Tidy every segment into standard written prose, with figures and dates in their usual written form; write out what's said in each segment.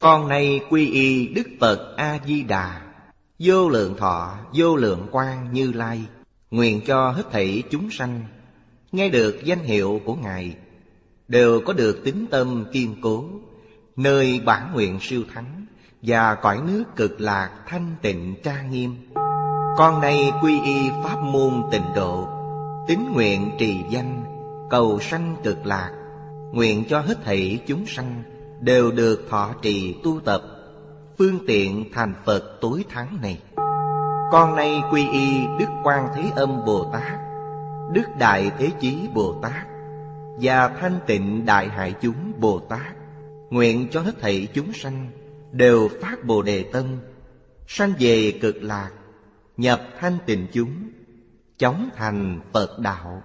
Con nay quy y Đức Phật A-di-đà, vô lượng thọ vô lượng quang Như Lai. Nguyện cho hết thảy chúng sanh nghe được danh hiệu của Ngài, đều có được tín tâm kiên cố, nơi bản nguyện siêu thắng và cõi nước cực lạc thanh tịnh trang nghiêm. Con nay quy y pháp môn Tịnh độ, tín nguyện trì danh cầu sanh cực lạc. Nguyện cho hết thảy chúng sanh đều được thọ trì tu tập, phương tiện thành Phật tối thắng này. Con nay quy y Đức Quan Thế Âm Bồ Tát, Đức Đại Thế Chí Bồ Tát và Thanh Tịnh Đại Hải Chúng Bồ Tát. Nguyện cho hết thảy chúng sanh đều phát Bồ Đề tâm, sanh về cực lạc, nhập thanh tịnh chúng, chóng thành Phật đạo.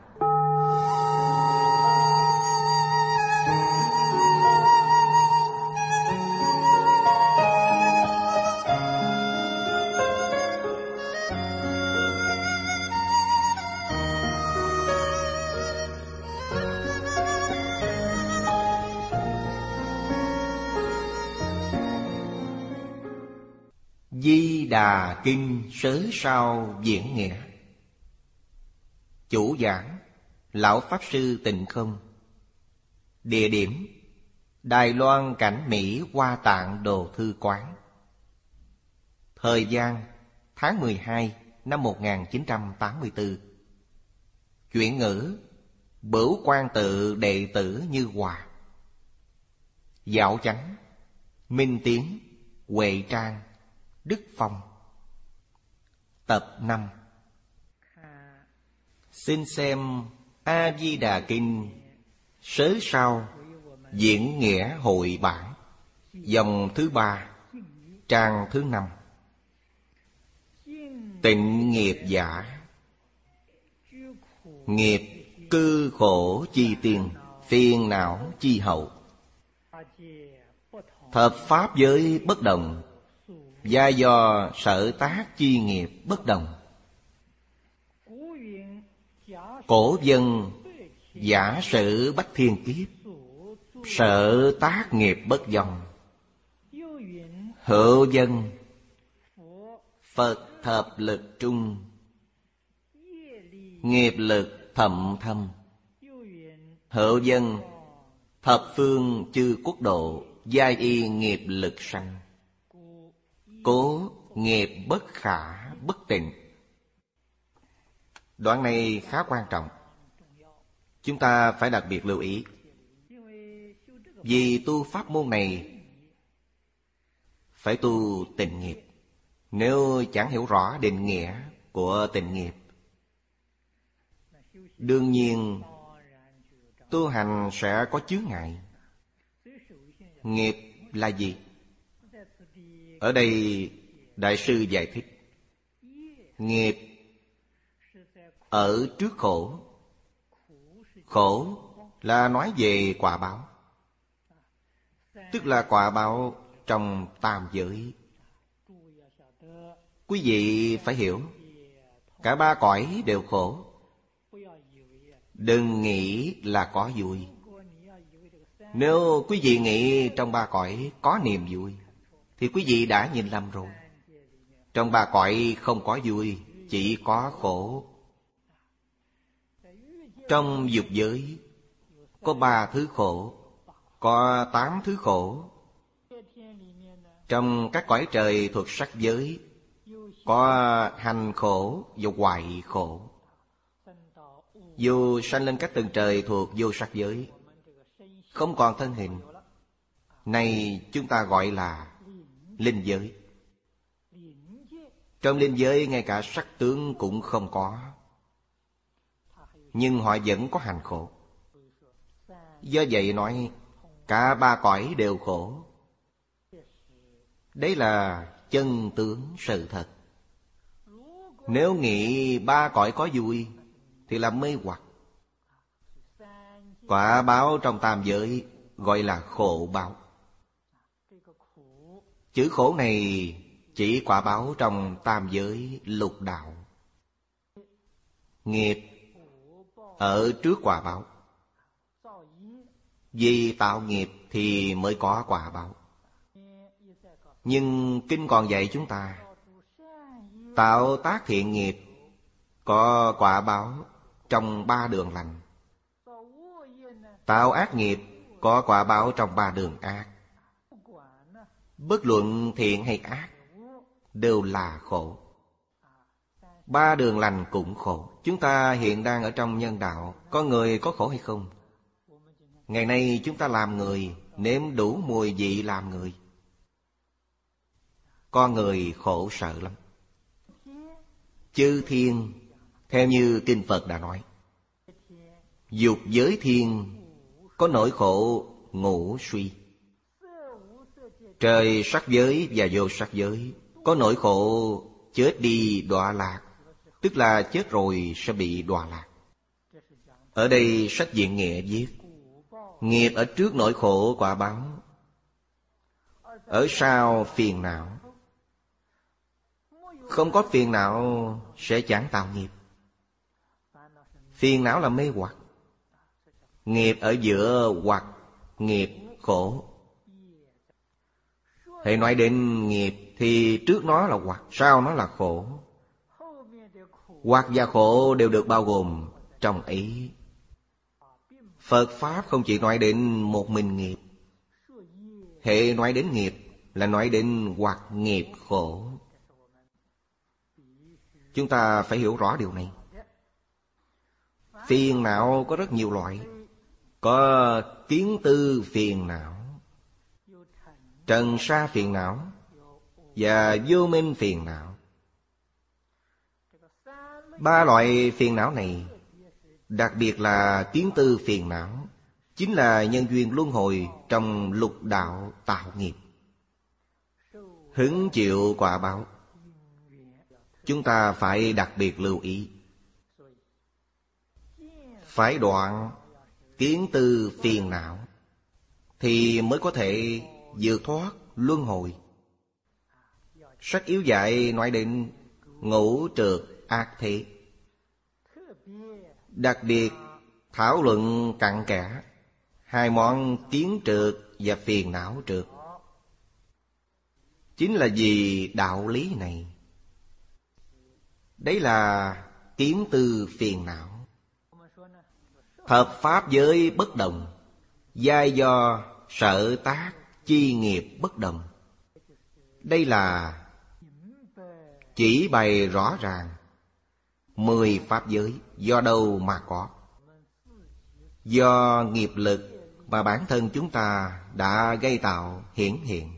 Di Đà Kinh Sớ Sao Diễn Nghĩa. Chủ giảng Lão Pháp Sư Tịnh Không. Địa điểm Đài Loan Cảnh Mỹ Hoa Tạng Đồ Thư Quán. Thời gian tháng 12 năm 1984. Chuyển ngữ Bửu Quan Tự đệ tử Như Hòa. Dạo chánh Minh Tiến, Huệ Trang, Đức Phong. Tập 5. Xin xem A-di-đà Kinh Sớ Sao Diễn Nghĩa Hội Bản, dòng thứ 3, trang thứ 5. Tịnh nghiệp giả. Nghiệp cư khổ chi tiền, phiền não chi hậu. Thập pháp giới bất đồng, gia do sở tác chi nghiệp bất đồng. Cổ dân giả sử bách thiên kiếp, sở tác nghiệp bất dòng. Hữu dân Phật thập lực trung, nghiệp lực thậm thâm. Hữu dân thập phương chư quốc độ, giai y nghiệp lực sanh. Cố nghiệp bất khả bất tịnh. Đoạn này khá quan trọng, chúng ta phải đặc biệt lưu ý. Vì tu pháp môn này phải tu tịnh nghiệp. Nếu chẳng hiểu rõ định nghĩa của tịnh nghiệp, đương nhiên tu hành sẽ có chướng ngại. Nghiệp là gì? Ở đây Đại sư giải thích, nghiệp ở trước khổ. Khổ là nói về quả báo, tức là quả báo trong tam giới. Quý vị phải hiểu, cả ba cõi đều khổ. Đừng nghĩ là có vui. Nếu quý vị nghĩ trong ba cõi có niềm vui, thì quý vị đã nhìn lầm rồi. Trong ba cõi không có vui, chỉ có khổ. Trong dục giới có 3 thứ khổ, có 8 thứ khổ. Trong các cõi trời thuộc sắc giới có hành khổ và hoại khổ. Dù sanh lên các tầng trời thuộc vô sắc giới, không còn thân hình, này chúng ta gọi là linh giới. Trong linh giới ngay cả sắc tướng cũng không có, nhưng họ vẫn có hành khổ. Do vậy nói cả ba cõi đều khổ. Đấy là chân tướng sự thật. Nếu nghĩ ba cõi có vui thì là mê hoặc. Quả báo trong tam giới gọi là khổ báo. Chữ khổ này chỉ quả báo trong tam giới lục đạo. Nghiệp ở trước quả báo. Vì tạo nghiệp thì mới có quả báo. Nhưng kinh còn dạy chúng ta tạo tác thiện nghiệp có quả báo trong 3 đường lành, tạo ác nghiệp có quả báo trong 3 đường ác. Bất luận thiện hay ác đều là khổ. 3 đường lành cũng khổ. Chúng ta hiện đang ở trong nhân đạo, có người có khổ hay không? Ngày nay chúng ta làm người, nếm đủ mùi vị làm người. Con người khổ sở lắm. Chư thiên, theo như Kinh Phật đã nói, dục giới thiên có nỗi khổ ngủ suy. Trời sắc giới và vô sắc giới có nỗi khổ chết đi đọa lạc, tức là chết rồi sẽ bị đọa lạc. Ở đây sách Diện Nghệ viết, nghiệp ở trước nỗi khổ quả báo, ở sau phiền não. Không có phiền não sẽ chẳng tạo nghiệp. Phiền não là mê hoặc. Nghiệp ở giữa hoặc, nghiệp khổ. Hãy nói đến nghiệp thì trước nó là hoặc, sau nó là khổ. Hoặc và khổ đều được bao gồm trong ấy. Phật Pháp không chỉ nói đến một mình nghiệp. Hệ nói đến nghiệp là nói đến hoặc nghiệp khổ. Chúng ta phải hiểu rõ điều này. Phiền não có rất nhiều loại. Có kiến tư phiền não, trần sa phiền não và vô minh phiền não. 3 loại phiền não này, đặc biệt là kiến tư phiền não, chính là nhân duyên luân hồi trong lục đạo tạo nghiệp, hứng chịu quả báo. Chúng ta phải đặc biệt lưu ý. Phải đoạn kiến tư phiền não thì mới có thể vượt thoát luân hồi. Sách yếu dạy nói đến ngũ trược ác thế, đặc biệt thảo luận cặn kẽ 2 món kiến trược và phiền não trược. Chính là vì đạo lý này. Đấy là kiến tư phiền não. Thập pháp giới bất đồng, giai do sở tác chi nghiệp bất đồng. Đây là chỉ bày rõ ràng 10 pháp giới do đâu mà có. Do nghiệp lực mà bản thân chúng ta đã gây tạo hiển hiện.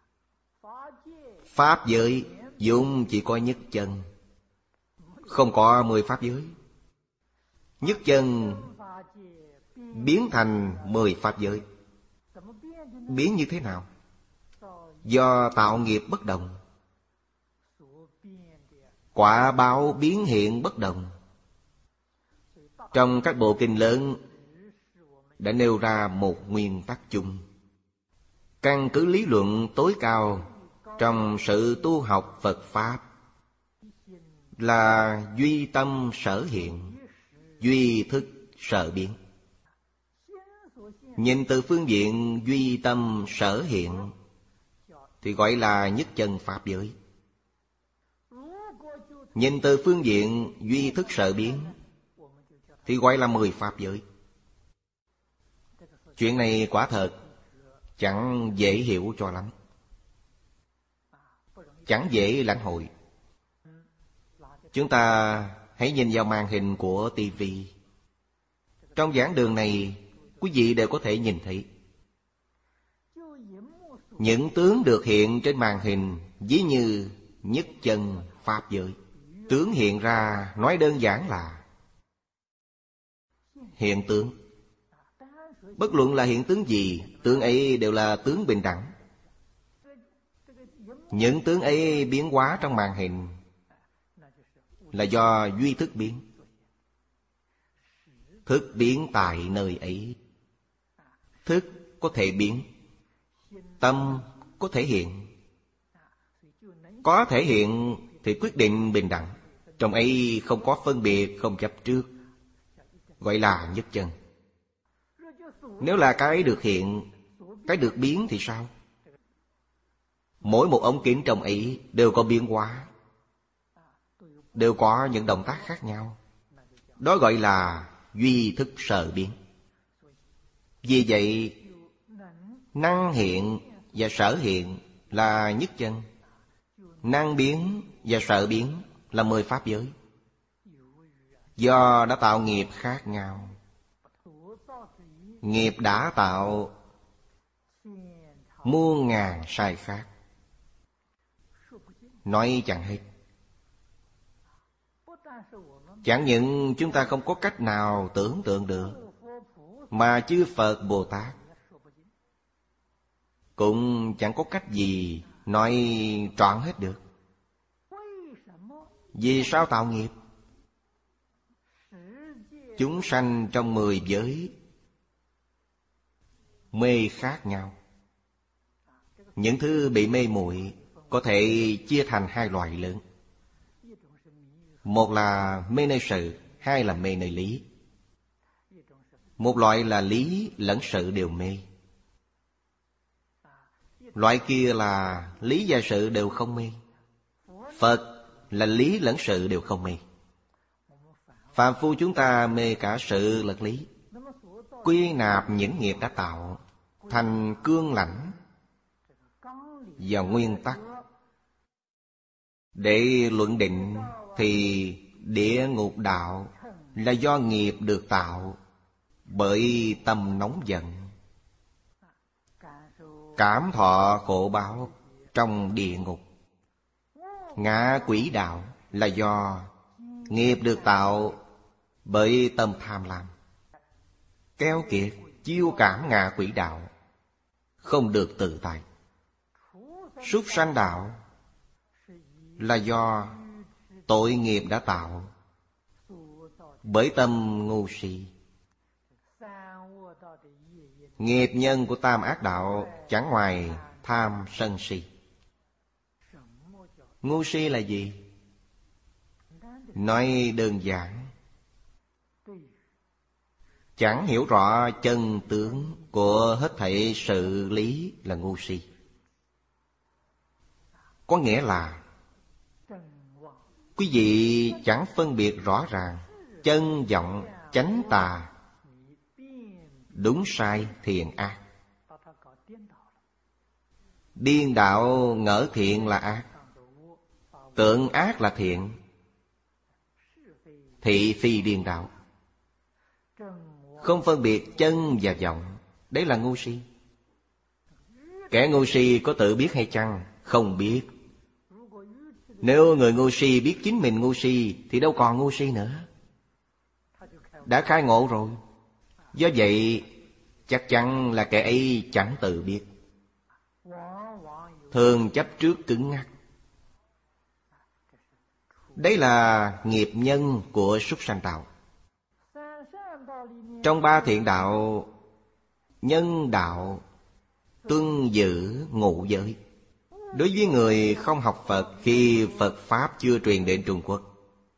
Pháp giới vốn chỉ có nhất chân, không có 10 pháp giới. Nhất chân biến thành 10 pháp giới. Biến như thế nào? Do tạo nghiệp bất đồng, quả báo biến hiện bất đồng. Trong các bộ kinh lớn đã nêu ra một nguyên tắc chung. Căn cứ lý luận tối cao trong sự tu học Phật Pháp là duy tâm sở hiện, duy thức sở biến. Nhìn từ phương diện duy tâm sở hiện thì gọi là nhất chân pháp giới. Nhìn từ phương diện duy thức sở biến thì gọi là 10 pháp giới. Chuyện này quả thật chẳng dễ hiểu cho lắm, chẳng dễ lãnh hội. Chúng ta hãy nhìn vào màn hình của TV. Trong giảng đường này, quý vị đều có thể nhìn thấy những tướng được hiện trên màn hình ví như nhất chân pháp giới. Tướng hiện ra nói đơn giản là hiện tướng. Bất luận là hiện tướng gì, tướng ấy đều là tướng bình đẳng. Những tướng ấy biến hóa trong màn hình là do duy thức biến. Thức biến tại nơi ấy. Thức có thể biến, tâm có thể hiện. Có thể hiện thì quyết định bình đẳng. Trong ấy không có phân biệt, không chấp trước, gọi là nhất chân. Nếu là cái được hiện, cái được biến thì sao? Mỗi một ống kính trong ấy đều có biến hóa, đều có những động tác khác nhau. Đó gọi là duy thức sở biến. Vì vậy, năng hiện và sở hiện là nhất chân, năng biến và sở biến là 10 pháp giới. Do đã tạo nghiệp khác nhau, nghiệp đã tạo muôn ngàn sai khác, nói chẳng hết. Chẳng những chúng ta không có cách nào tưởng tượng được, mà chư Phật Bồ Tát cũng chẳng có cách gì nói trọn hết được. Vì sao tạo nghiệp? Chúng sanh trong 10 giới mê khác nhau. Những thứ bị mê muội có thể chia thành 2 loại lớn. Một là mê nơi sự, 2 là mê nơi lý. Một loại là lý lẫn sự đều mê. Loại kia là lý và sự đều không mê. Phật là lý lẫn sự đều không mê. Phàm phu chúng ta mê cả sự lẫn lý. Quy nạp những nghiệp đã tạo thành cương lãnh và nguyên tắc để luận định, thì địa ngục đạo là do nghiệp được tạo bởi tâm nóng giận. Cảm thọ khổ báo trong địa ngục. Ngạ quỷ đạo là do nghiệp được tạo bởi tâm tham lam. Keo kiệt chiêu cảm ngạ quỷ đạo, không được tự tại. Súc sanh đạo là do tội nghiệp đã tạo bởi tâm ngu si. Nghiệp nhân của tam ác đạo chẳng ngoài tham sân si. Ngu si là gì? Nói đơn giản, chẳng hiểu rõ chân tướng của hết thảy sự lý là ngu si. Có nghĩa là quý vị chẳng phân biệt rõ ràng chân vọng, chánh tà, đúng sai, thiện ác. Điên đạo ngỡ thiện là ác, tượng ác là thiện, thị phi điên đạo. Không phân biệt chân và vọng, đấy là ngu si. Kẻ ngu si có tự biết hay chăng? Không biết. Nếu người ngu si biết chính mình ngu si thì đâu còn ngu si nữa, đã khai ngộ rồi. Do vậy chắc chắn là kẻ ấy chẳng tự biết, thường chấp trước cứng ngắc. Đấy là nghiệp nhân của súc sanh đạo. Trong 3 thiện đạo, nhân đạo tuân giữ ngũ giới. Đối với người không học Phật, khi Phật Pháp chưa truyền đến Trung Quốc,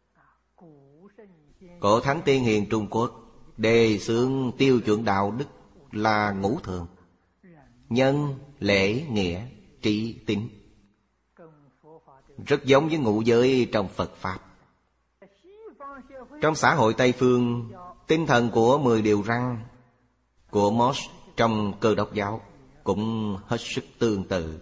cổ thánh tiên hiền Trung Quốc đề xướng tiêu chuẩn đạo đức là ngũ thường: nhân, lễ, nghĩa, trí, tín. Rất giống với ngũ giới trong Phật Pháp. Trong xã hội Tây Phương, tinh thần của 10 điều răn của Moses trong Cơ Đốc giáo cũng hết sức tương tự.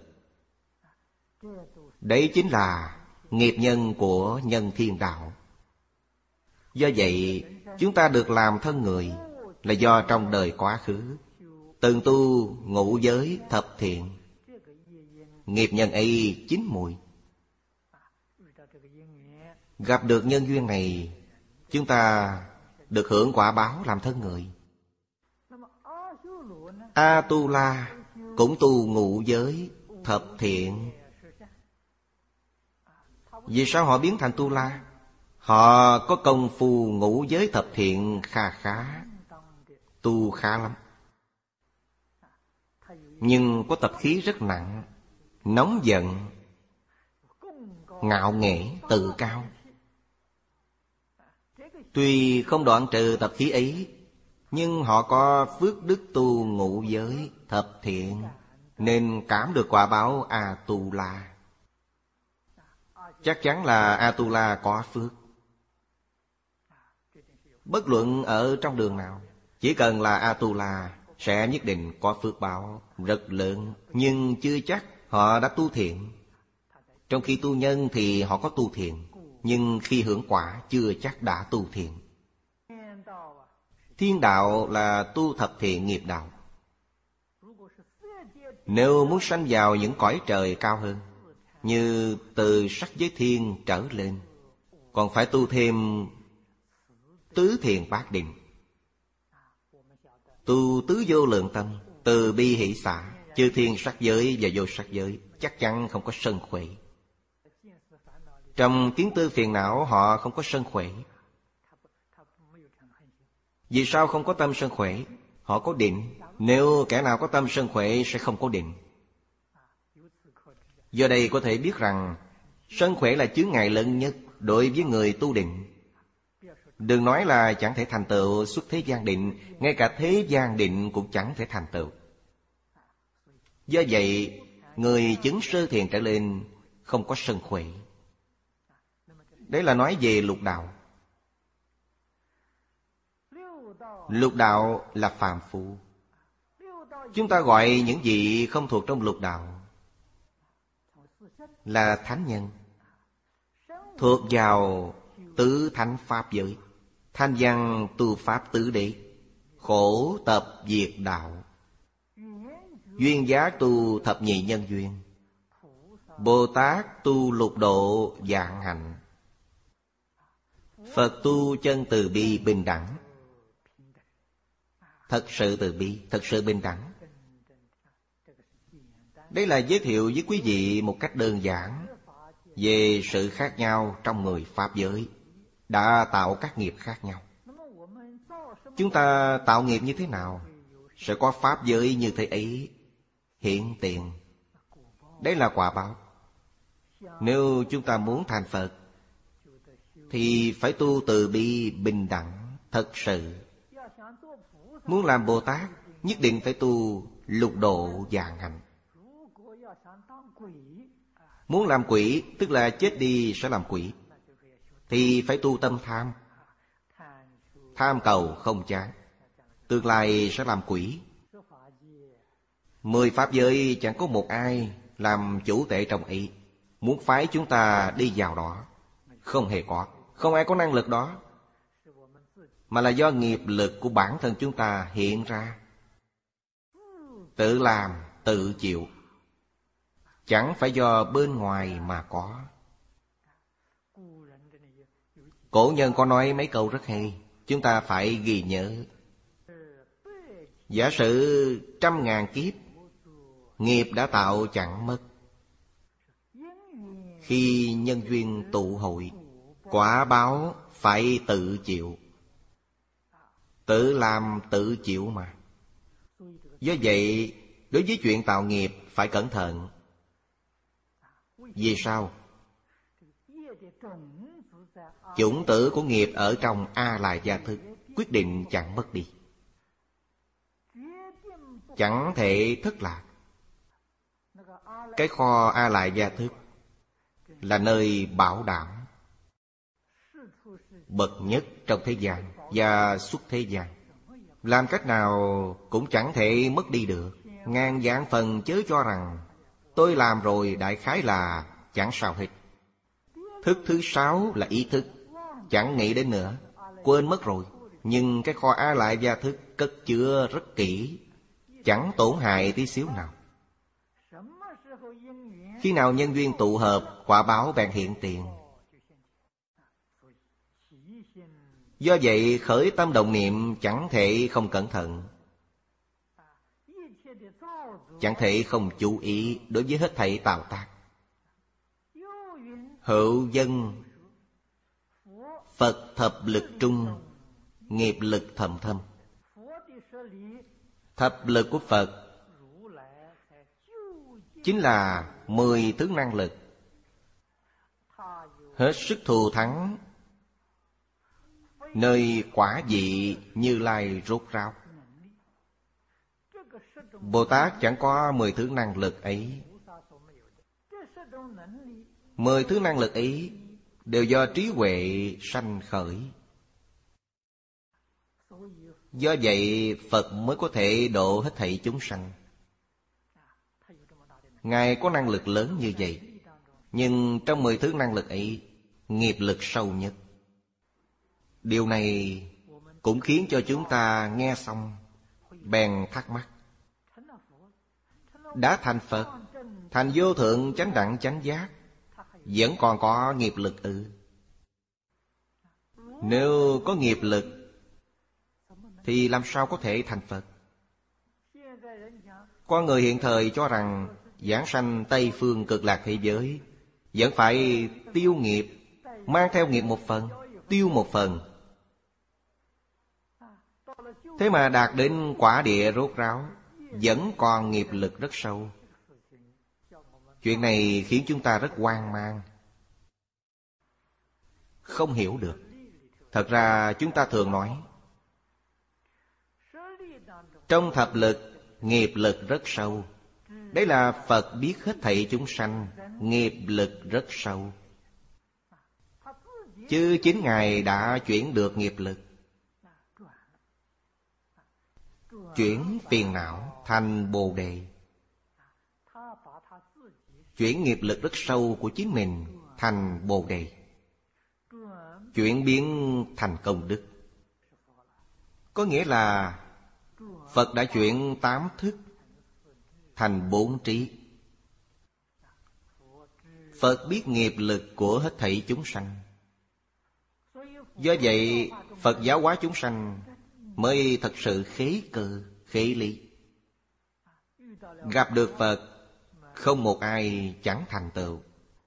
Đấy chính là nghiệp nhân của nhân thiên đạo. Do vậy, chúng ta được làm thân người là do trong đời quá khứ từng tu ngũ giới thập thiện. Nghiệp nhân ấy chín mùi. Gặp được nhân duyên này, chúng ta được hưởng quả báo làm thân người. A-tu-la cũng tu ngũ giới thập thiện. Vì sao họ biến thành tu-la? Họ có công phu ngũ giới thập thiện kha khá, tu khá lắm, nhưng có tập khí rất nặng, nóng giận, ngạo nghễ, tự cao. Tuy không đoạn trừ tập khí ấy, nhưng họ có phước đức tu ngũ giới thập thiện, nên cảm được quả báo A-tu-la. Chắc chắn là A-tu-la có phước. Bất luận ở trong đường nào, chỉ cần là A-tu-la sẽ nhất định có phước báo rất lớn. Nhưng chưa chắc họ đã tu thiện. Trong khi tu nhân thì họ có tu thiện, nhưng khi hưởng quả chưa chắc đã tu thiện. Thiên đạo là tu thập thiện nghiệp đạo. Nếu muốn sanh vào những cõi trời cao hơn, như từ sắc giới thiên trở lên, còn phải tu thêm tứ thiện bát định. Tu tứ vô lượng tâm, từ bi hỷ xả, chư thiên sắc giới và vô sắc giới chắc chắn không có sân khỏe. Trong kiến tư phiền não họ không có sân khỏe. Vì sao không có tâm sân khỏe? Họ có định. Nếu kẻ nào có tâm sân khỏe sẽ không có định. Do đây có thể biết rằng sân khỏe là chướng ngại lớn nhất đối với người tu định. Đừng nói là chẳng thể thành tựu xuất thế gian định, ngay cả thế gian định cũng chẳng thể thành tựu. Do vậy, người chứng sơ thiền trở lên không có sân khỏe. Đấy là nói về lục đạo. Lục đạo là phàm phu. Chúng ta gọi những gì không thuộc trong lục đạo là thánh nhân, thuộc vào tứ thánh pháp giới. Thanh văn tu pháp tứ đế, khổ tập diệt đạo, duyên giác tu thập nhị nhân duyên, Bồ Tát tu lục độ vạn hạnh, Phật tu chân từ bi bình đẳng. Thật sự từ bi, thật sự bình đẳng. Đây là giới thiệu với quý vị một cách đơn giản về sự khác nhau trong người pháp giới đã tạo các nghiệp khác nhau. Chúng ta tạo nghiệp như thế nào sẽ có pháp giới như thế ấy hiện tiền. Đấy là quả báo. Nếu chúng ta muốn thành Phật thì phải tu từ bi bình đẳng thật sự. Muốn làm Bồ Tát nhất định phải tu lục độ vạn hạnh. Muốn làm quỷ, tức là chết đi sẽ làm quỷ, thì phải tu tâm tham. Tham cầu không chán, tương lai sẽ làm quỷ. 10 pháp giới chẳng có một ai làm chủ tể trong ấy. Muốn phái chúng ta đi vào đó, không hề có. Không ai có năng lực đó, mà là do nghiệp lực của bản thân chúng ta hiện ra. Tự làm, tự chịu, chẳng phải do bên ngoài mà có. Cổ nhân có nói mấy câu rất hay, chúng ta phải ghi nhớ. Giả sử 100.000 kiếp, nghiệp đã tạo chẳng mất. Khi nhân duyên tụ hội, quả báo phải tự chịu. Tự làm tự chịu mà. Do vậy, đối với chuyện tạo nghiệp phải cẩn thận. Vì sao? Chủng tử của nghiệp ở trong A-lại gia thức quyết định chẳng mất đi, chẳng thể thất lạc. Cái kho A-lại gia thức là nơi bảo đảm bậc nhất trong thế gian và xuất thế gian. Làm cách nào cũng chẳng thể mất đi được. Ngàn vạn phần chớ cho rằng tôi làm rồi đại khái là chẳng sao hết. Thức thứ 6 là ý thức, chẳng nghĩ đến nữa, quên mất rồi. Nhưng cái kho A-lại gia thức cất chứa rất kỹ, chẳng tổn hại tí xíu nào. Khi nào nhân duyên tụ hợp, quả báo bèn hiện tiền. Do vậy khởi tâm động niệm chẳng thể không cẩn thận, chẳng thể không chú ý đối với hết thảy tạo tác. Hữu dân Phật thập lực trung, nghiệp lực thầm thâm. Thập lực của Phật chính là 10 thứ năng lực, hết sức thù thắng nơi quả vị Như Lai rốt ráo. Bồ Tát chẳng có 10 thứ năng lực ấy. 10 thứ năng lực ấy đều do trí huệ sanh khởi. Do vậy Phật mới có thể độ hết thảy chúng sanh. Ngài có năng lực lớn như vậy, nhưng trong 10 thứ năng lực ấy, nghiệp lực sâu nhất. Điều này cũng khiến cho chúng ta nghe xong bèn thắc mắc. Đã thành Phật, thành vô thượng chánh đẳng chánh giác, vẫn còn có nghiệp lực ư? Nếu có nghiệp lực thì làm sao có thể thành Phật? Con người hiện thời cho rằng giảng sanh Tây phương cực lạc thế giới vẫn phải tiêu nghiệp, mang theo nghiệp một phần, tiêu một phần. Thế mà đạt đến quả địa rốt ráo, vẫn còn nghiệp lực rất sâu. Chuyện này khiến chúng ta rất hoang mang, không hiểu được. Thật ra chúng ta thường nói, trong thập lực, nghiệp lực rất sâu. Đấy là Phật biết hết thảy chúng sanh, nghiệp lực rất sâu. Chứ chính Ngài đã chuyển được nghiệp lực, chuyển phiền não thành Bồ Đề, chuyển nghiệp lực rất sâu của chính mình thành Bồ Đề, chuyển biến thành công đức. Có nghĩa là Phật đã chuyển 8 thức thành 4 trí. Phật biết nghiệp lực của hết thảy chúng sanh. Do vậy Phật giáo hóa chúng sanh mới thật sự khế cơ, khế lý. Gặp được Phật, không một ai chẳng thành tựu.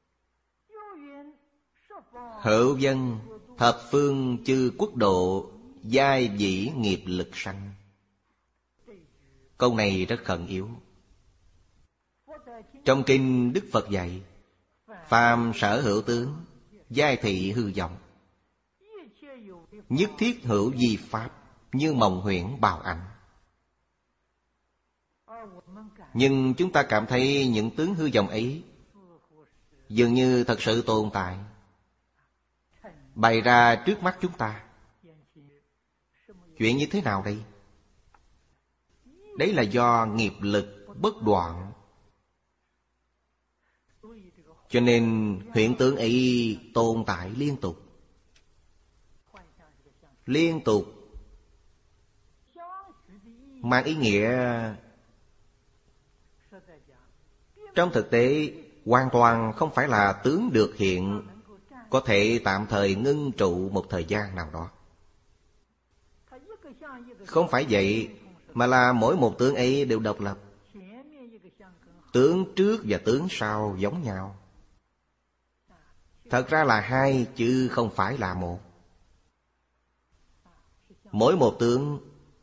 Hữu dân thập phương chư quốc độ, giai dĩ nghiệp lực sanh. Câu này rất khẩn yếu. Trong kinh Đức Phật dạy, phàm sở hữu tướng, giai thị hư vọng, nhất thiết hữu di pháp, như mộng huyễn bào ảnh. Nhưng chúng ta cảm thấy những tướng hư vọng ấy dường như thật sự tồn tại, bày ra trước mắt chúng ta. Chuyện như thế nào đây? Đấy là do nghiệp lực bất đoạn. Cho nên hiện tượng ấy tồn tại liên tục. Liên tục mang ý nghĩa trong thực tế hoàn toàn không phải là tướng được hiện, có thể tạm thời ngưng trụ một thời gian nào đó. Không phải vậy, mà là mỗi một tướng ấy đều độc lập. Tướng trước và tướng sau giống nhau. Thật ra là hai chứ không phải là một. Mỗi một tướng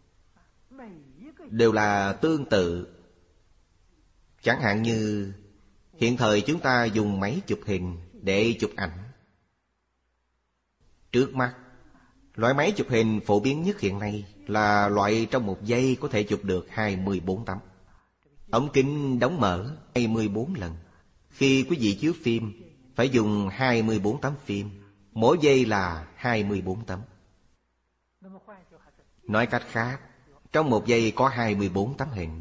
đều là tương tự. Chẳng hạn như hiện thời chúng ta dùng máy chụp hình để chụp ảnh. Trước mắt, loại máy chụp hình phổ biến nhất hiện nay là loại trong một giây có thể chụp được 24 tấm. Ống kính đóng mở 24 lần. Khi quý vị chiếu phim, phải dùng 24 tấm phim. Mỗi giây là 24 tấm. Nói cách khác, trong một giây có 24 tấm hình.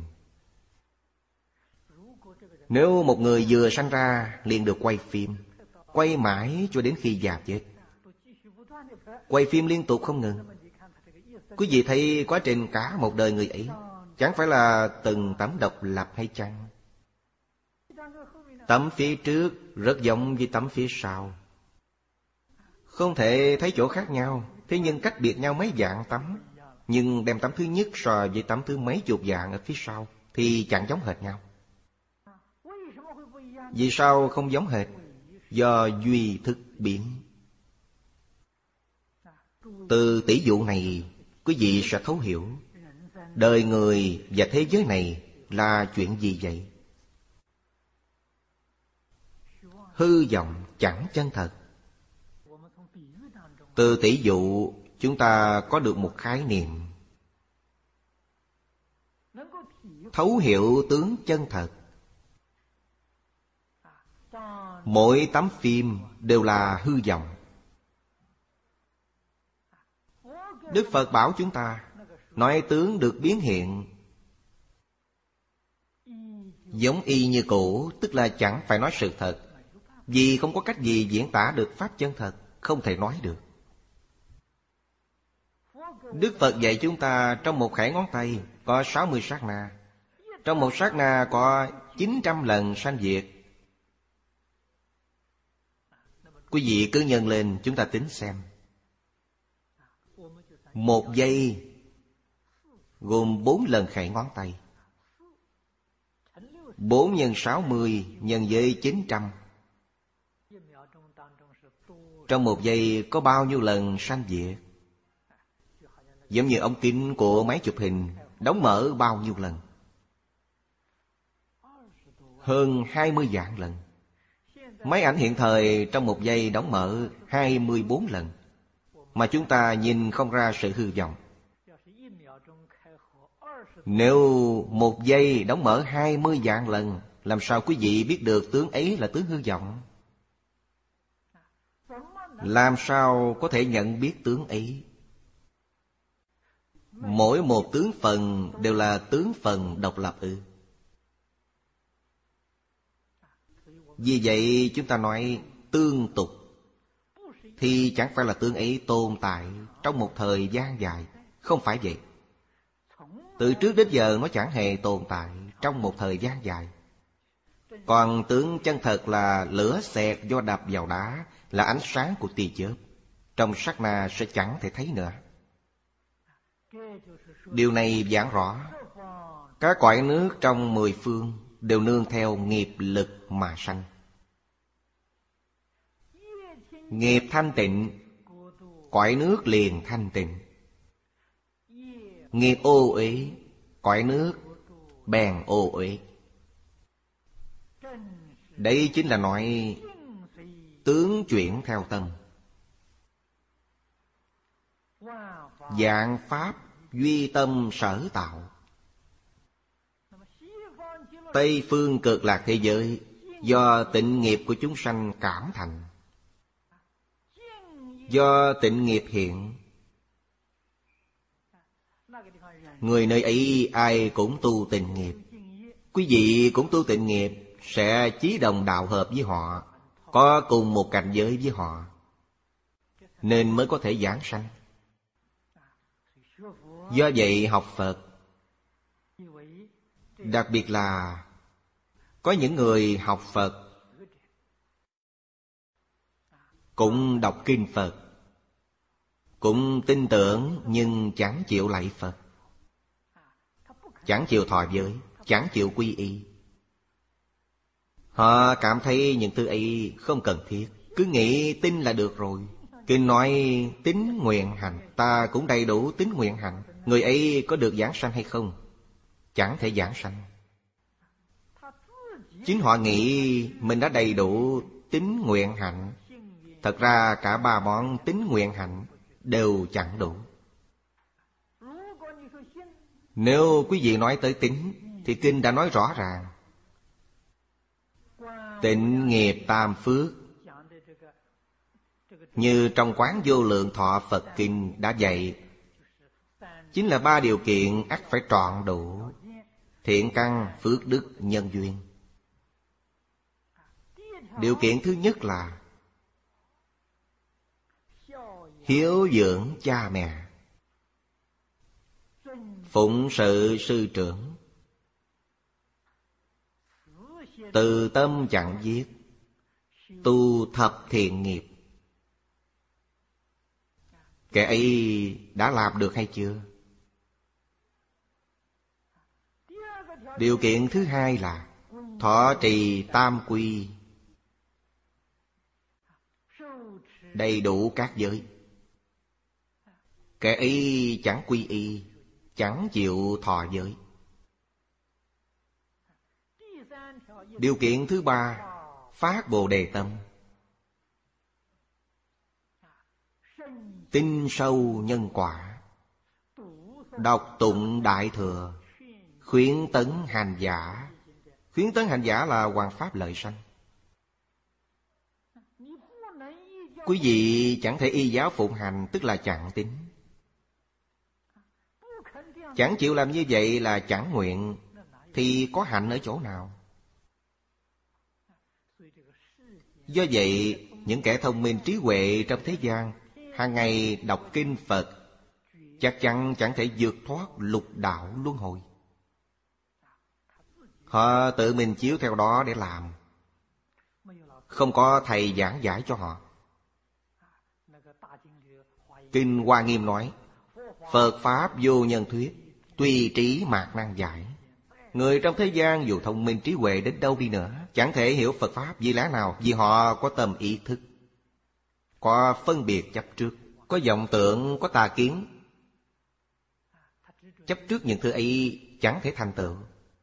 Nếu một người vừa sanh ra liền được quay phim, quay mãi cho đến khi già chết, quay phim liên tục không ngừng. Quý vị thấy quá trình cả một đời người ấy, chẳng phải là từng tấm độc lập hay chăng? Tấm phía trước rất giống với tấm phía sau, không thể thấy chỗ khác nhau. Thế nhưng cách biệt nhau mấy vạn tấm. Nhưng đem tấm thứ nhất so với tấm thứ mấy chục vạn ở phía sau thì chẳng giống hệt nhau. Vì sao không giống hệt? Do duy thức biến. Từ tỷ dụ này, quý vị sẽ thấu hiểu đời người và thế giới này là chuyện gì vậy? Hư vọng chẳng chân thật. Từ tỷ dụ chúng ta có được một khái niệm, thấu hiểu tướng chân thật. Mỗi tấm phim đều là hư vọng. Đức Phật bảo chúng ta, nói tướng được biến hiện giống y như cũ, tức là chẳng phải nói sự thật. Vì không có cách gì diễn tả được pháp chân thật, không thể nói được. Đức Phật dạy chúng ta trong một khẽ ngón tay có 60 sát na. Trong một sát na có 900 lần sanh diệt. Quý vị cứ nhân lên chúng ta tính xem. Một giây gồm 4 lần khẽ ngón tay. 4 nhân 60 nhân với 900. Trong một giây có bao nhiêu lần sanh diệt? Giống như ống kính của máy chụp hình đóng mở bao nhiêu lần? Hơn 20 vạn lần. Máy ảnh hiện thời trong một giây đóng mở 24 lần. Mà chúng ta nhìn không ra sự hư vọng. Nếu một giây đóng mở 20 vạn lần, làm sao quý vị biết được tướng ấy là tướng hư vọng? Làm sao có thể nhận biết tướng ấy? Mỗi một tướng phần đều là tướng phần độc lập ư? Vì vậy chúng ta nói tương tục, thì chẳng phải là tướng ấy tồn tại trong một thời gian dài. Không phải vậy. Từ trước đến giờ nó chẳng hề tồn tại trong một thời gian dài. Còn tướng chân thật là lửa xẹt do đập vào đá, là ánh sáng của tia chớp, trong sát na sẽ chẳng thể thấy nữa. Điều này giảng rõ các cõi nước trong 10 phương đều nương theo nghiệp lực mà sanh. Nghiệp thanh tịnh, cõi nước liền thanh tịnh. Nghiệp ô uế, cõi nước bèn ô uế. Đây chính là nói tướng chuyển theo tâm. Vạn pháp duy tâm sở tạo. Tây phương cực lạc thế giới do tịnh nghiệp của chúng sanh cảm thành. Do tịnh nghiệp hiện, người nơi ấy ai cũng tu tịnh nghiệp. Quý vị cũng tu tịnh nghiệp, sẽ chí đồng đạo hợp với họ, có cùng một cảnh giới với họ, nên mới có thể giảng sanh. Do vậy học Phật, đặc biệt là có những người học Phật cũng đọc kinh Phật, cũng tin tưởng nhưng chẳng chịu lạy Phật, chẳng chịu thọ giới, chẳng chịu quy y. Họ cảm thấy những thứ ấy không cần thiết, cứ nghĩ tin là được rồi. Kinh nói tín nguyện hành, ta cũng đầy đủ tín nguyện hành. Người ấy có được giảng sanh hay không? Chẳng thể giảng sanh. Chính họ nghĩ mình đã đầy đủ tín nguyện hạnh. Thật ra cả 3 món tín nguyện hạnh đều chẳng đủ. Nếu quý vị nói tới tín, thì kinh đã nói rõ ràng. Tịnh nghiệp tam phước, như trong Quán Vô Lượng Thọ Phật Kinh đã dạy, chính là 3 điều kiện ắt phải trọn đủ: thiện căn, phước đức, nhân duyên. Điều kiện thứ nhất là hiếu dưỡng cha mẹ, phụng sự sư trưởng, từ tâm chẳng giết, tu thập thiện nghiệp. Kẻ ấy đã làm được hay chưa? Điều kiện thứ hai là thọ trì tam quy, đầy đủ các giới. Kẻ ấy chẳng quy y, chẳng chịu thọ giới. Điều kiện thứ ba, phát Bồ Đề tâm, tin sâu nhân quả, đọc tụng Đại Thừa, Khuyến tấn hành giả. Khuyến tấn hành giả là hoằng pháp lợi sanh. Quý vị chẳng thể y giáo phụng hành, tức là chẳng tín. Chẳng chịu làm như vậy là chẳng nguyện, thì có hạnh ở chỗ nào? Do vậy, những kẻ thông minh trí huệ trong thế gian hàng ngày đọc kinh Phật chắc chắn chẳng thể vượt thoát lục đạo luân hồi. Họ tự mình chiếu theo đó để làm, không có thầy giảng giải cho họ. Kinh Hoa Nghiêm nói: Phật Pháp vô nhân thuyết, tùy trí mạt năng giải. Người trong thế gian dù thông minh trí huệ đến đâu đi nữa, chẳng thể hiểu Phật Pháp vì lẽ nào? Vì họ có tâm ý thức, có phân biệt chấp trước, có vọng tưởng, có tà kiến. Chấp trước những thứ ấy chẳng thể thành tựu.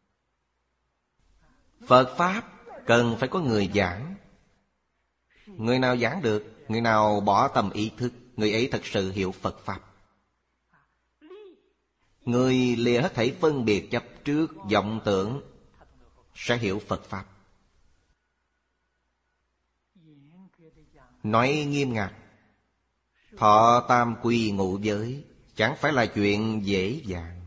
Phật Pháp cần phải có người giảng. Người nào giảng được, người nào bỏ tâm ý thức, người ấy thật sự hiểu Phật Pháp. Người lìa hết thảy phân biệt chấp trước, vọng tưởng, sẽ hiểu Phật Pháp. Nói nghiêm ngặt, thọ tam quy ngũ giới chẳng phải là chuyện dễ dàng.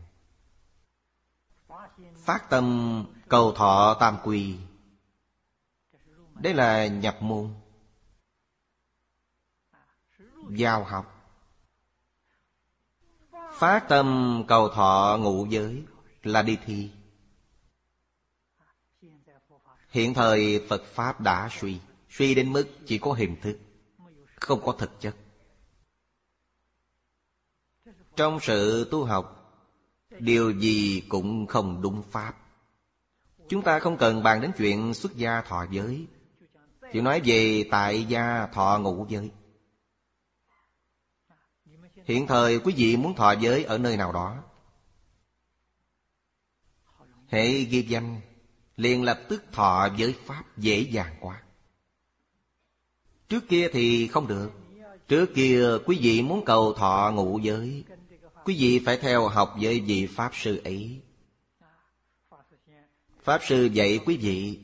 Phát tâm cầu thọ tam quy, đây là nhập môn, vào học. Phát tâm cầu thọ ngũ giới là đi thi. Hiện thời Phật Pháp đã suy đến mức chỉ có hình thức, không có thực chất. Trong sự tu học, điều gì cũng không đúng pháp. Chúng ta không cần bàn đến chuyện xuất gia thọ giới, chỉ nói về tại gia thọ ngũ giới. Hiện thời quý vị muốn thọ giới ở nơi nào đó, hễ ghi danh liền lập tức thọ giới pháp dễ dàng quá. Trước kia thì không được. Trước kia quý vị muốn cầu thọ ngũ giới, quý vị phải theo học với vị Pháp Sư ấy. Pháp Sư dạy quý vị,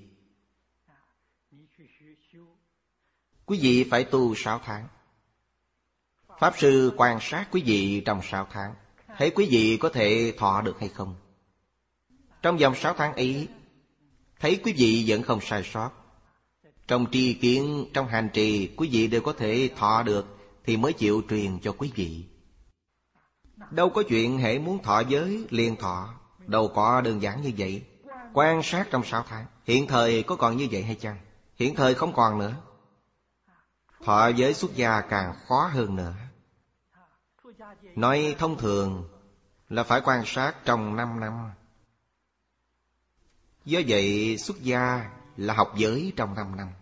quý vị phải tu 6 tháng. Pháp Sư quan sát quý vị trong 6 tháng, thấy quý vị có thể thọ được hay không. Trong vòng 6 tháng ấy, thấy quý vị vẫn không sai sót, trong tri kiến, trong hành trì quý vị đều có thể thọ được, thì mới chịu truyền cho quý vị. Đâu có chuyện hễ muốn thọ giới liền thọ, đâu có đơn giản như vậy. Quan sát trong 6 tháng. Hiện thời có còn như vậy hay chăng? Hiện thời không còn nữa. Thọ giới xuất gia càng khó hơn nữa. Nói thông thường là phải quan sát trong 5 năm. Do vậy xuất gia là học giới trong 5 năm.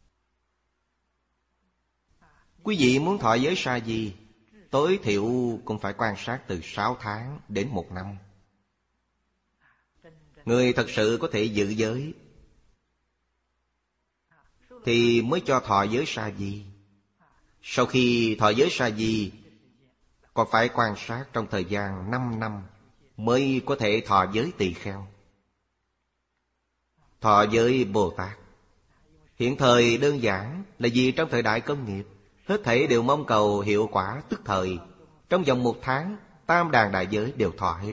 Quý vị muốn thọ giới sa di, tối thiểu cũng phải quan sát từ 6 tháng đến 1 năm. Người thật sự có thể giữ giới thì mới cho thọ giới sa di. Sau khi thọ giới sa di, còn phải quan sát trong thời gian 5 năm mới có thể thọ giới tỳ kheo, thọ giới Bồ Tát. Hiện thời đơn giản là vì trong thời đại công nghiệp, hết thảy đều mong cầu hiệu quả tức thời. Trong vòng 1 tháng, tam đàn đại giới đều thọ hết.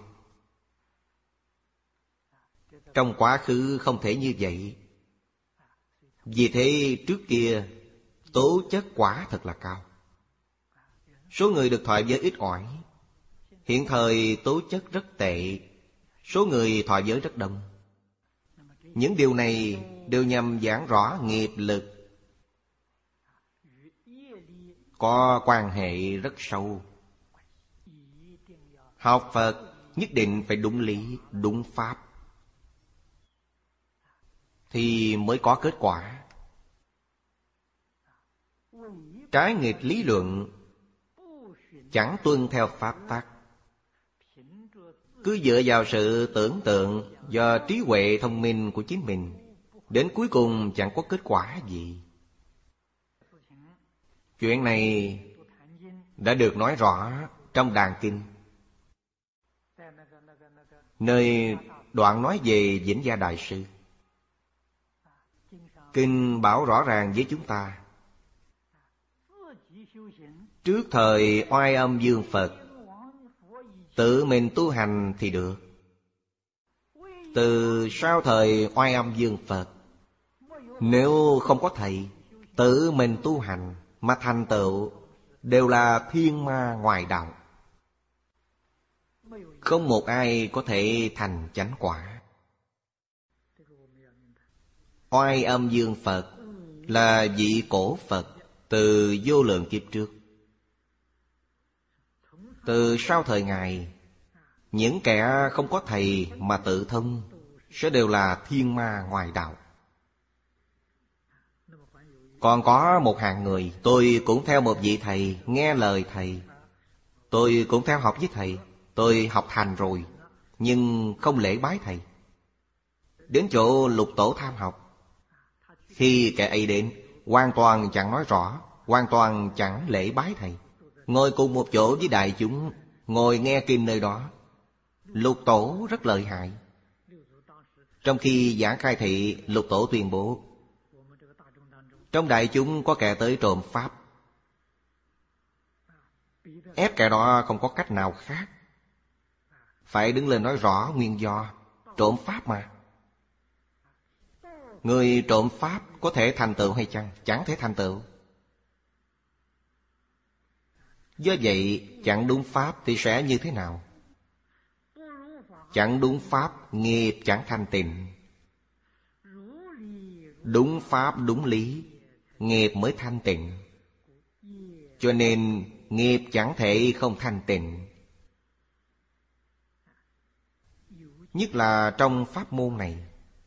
Trong quá khứ không thể như vậy. Vì thế trước kia tố chất quả thật là cao. Số người được thọ giới ít ỏi. Hiện thời tố chất rất tệ, số người thọ giới rất đông. Những điều này đều nhằm giảng rõ nghiệp lực có quan hệ rất sâu. Học Phật nhất định phải đúng lý, đúng pháp thì mới có kết quả. Trái nghịch lý luận, chẳng tuân theo pháp tắc, cứ dựa vào sự tưởng tượng do trí huệ thông minh của chính mình, đến cuối cùng chẳng có kết quả gì. Chuyện này đã được nói rõ trong Đàn Kinh, nơi Đoạn nói về Vĩnh Gia Đại Sư. Kinh bảo rõ ràng với chúng ta, trước thời Oai Âm Dương Phật tự mình tu hành thì được. Từ sau thời Oai Âm Dương Phật, nếu không có thầy, tự mình tu hành mà thành tựu, đều là thiên ma ngoại đạo. Không một ai có thể thành chánh quả. Oai Âm Dương Phật là vị cổ Phật từ vô lượng kiếp trước. Từ sau thời Ngài, những kẻ không có thầy mà tự thông sẽ đều là thiên ma ngoại đạo. Còn có một hạng người, tôi cũng theo một vị thầy, nghe lời thầy. Tôi cũng theo học với thầy, tôi học thành rồi, nhưng không lễ bái thầy. Đến chỗ Lục Tổ tham học, khi kẻ ấy đến, hoàn toàn chẳng nói rõ, hoàn toàn chẳng lễ bái thầy. Ngồi cùng một chỗ với đại chúng, ngồi nghe kinh nơi đó. Lục Tổ rất lợi hại. Trong khi giảng khai thị, Lục Tổ tuyên bố, trong đại chúng có kẻ tới trộm pháp, ép kẻ đó không có cách nào khác, phải đứng lên nói rõ nguyên do. Trộm pháp mà. Người trộm pháp có thể thành tựu hay chăng? Chẳng thể thành tựu. Do vậy, chẳng đúng pháp thì sẽ như thế nào? Chẳng đúng pháp, nghiệp chẳng thanh tịnh. Đúng pháp, đúng lý, nghiệp mới thanh tịnh. Cho nên nghiệp chẳng thể không thanh tịnh. Nhất là trong pháp môn này.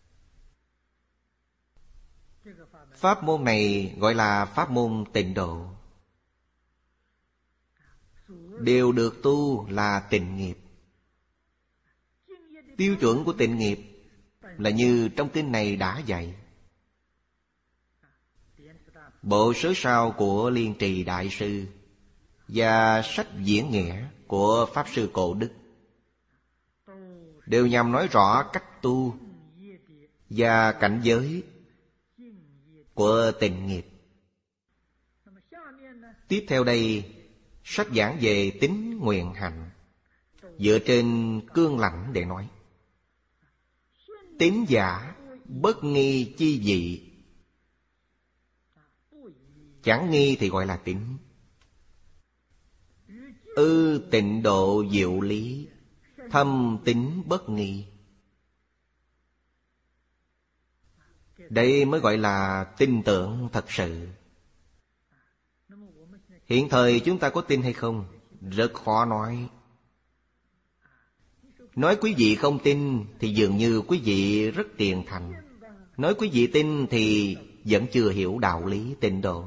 Pháp môn này gọi là pháp môn tịnh độ. Đều được tu là tịnh nghiệp. Tiêu chuẩn của tịnh nghiệp là như trong kinh này đã dạy. Bộ sớ sao của Liên Trì Đại Sư và sách diễn nghĩa của Pháp Sư Cổ Đức đều nhằm nói rõ cách tu và cảnh giới của tịnh nghiệp. Tiếp theo đây, sách giảng về tín nguyện hạnh, dựa trên cương lãnh để nói. Tín giả bất nghi chi dị. Chẳng nghi thì gọi là tín. Ư tịnh độ diệu lý, thâm tín bất nghi. Đây mới gọi là tin tưởng thật sự. Hiện thời chúng ta có tin hay không? Rất khó nói. Nói quý vị không tin thì dường như quý vị rất tiền thành. Nói quý vị tin thì vẫn chưa hiểu đạo lý tịnh độ.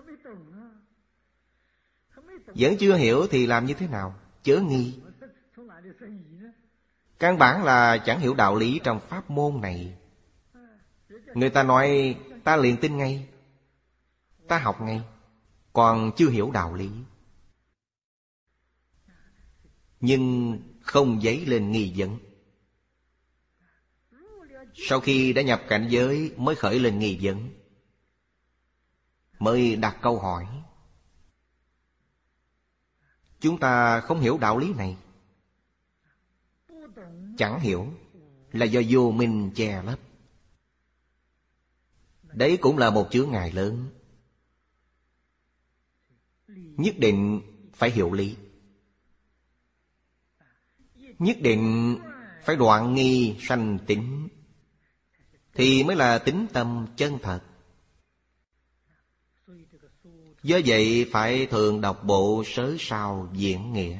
Vẫn chưa hiểu thì làm như thế nào? Chớ nghi. Căn bản là chẳng hiểu đạo lý trong pháp môn này. Người ta nói ta liền tin ngay, ta học ngay, còn chưa hiểu đạo lý. Nhưng không dấy lên nghi vấn. Sau khi đã nhập cảnh giới mới khởi lên nghi vấn, mới đặt câu hỏi. Chúng ta không hiểu đạo lý này. Chẳng hiểu là do vô minh che lấp. Đấy cũng là một chướng ngại lớn. Nhất định phải hiểu lý. Nhất định phải đoạn nghi sanh tín, thì mới là tín tâm chân thật. Do vậy phải thường đọc bộ Sớ Sao Diễn Nghĩa,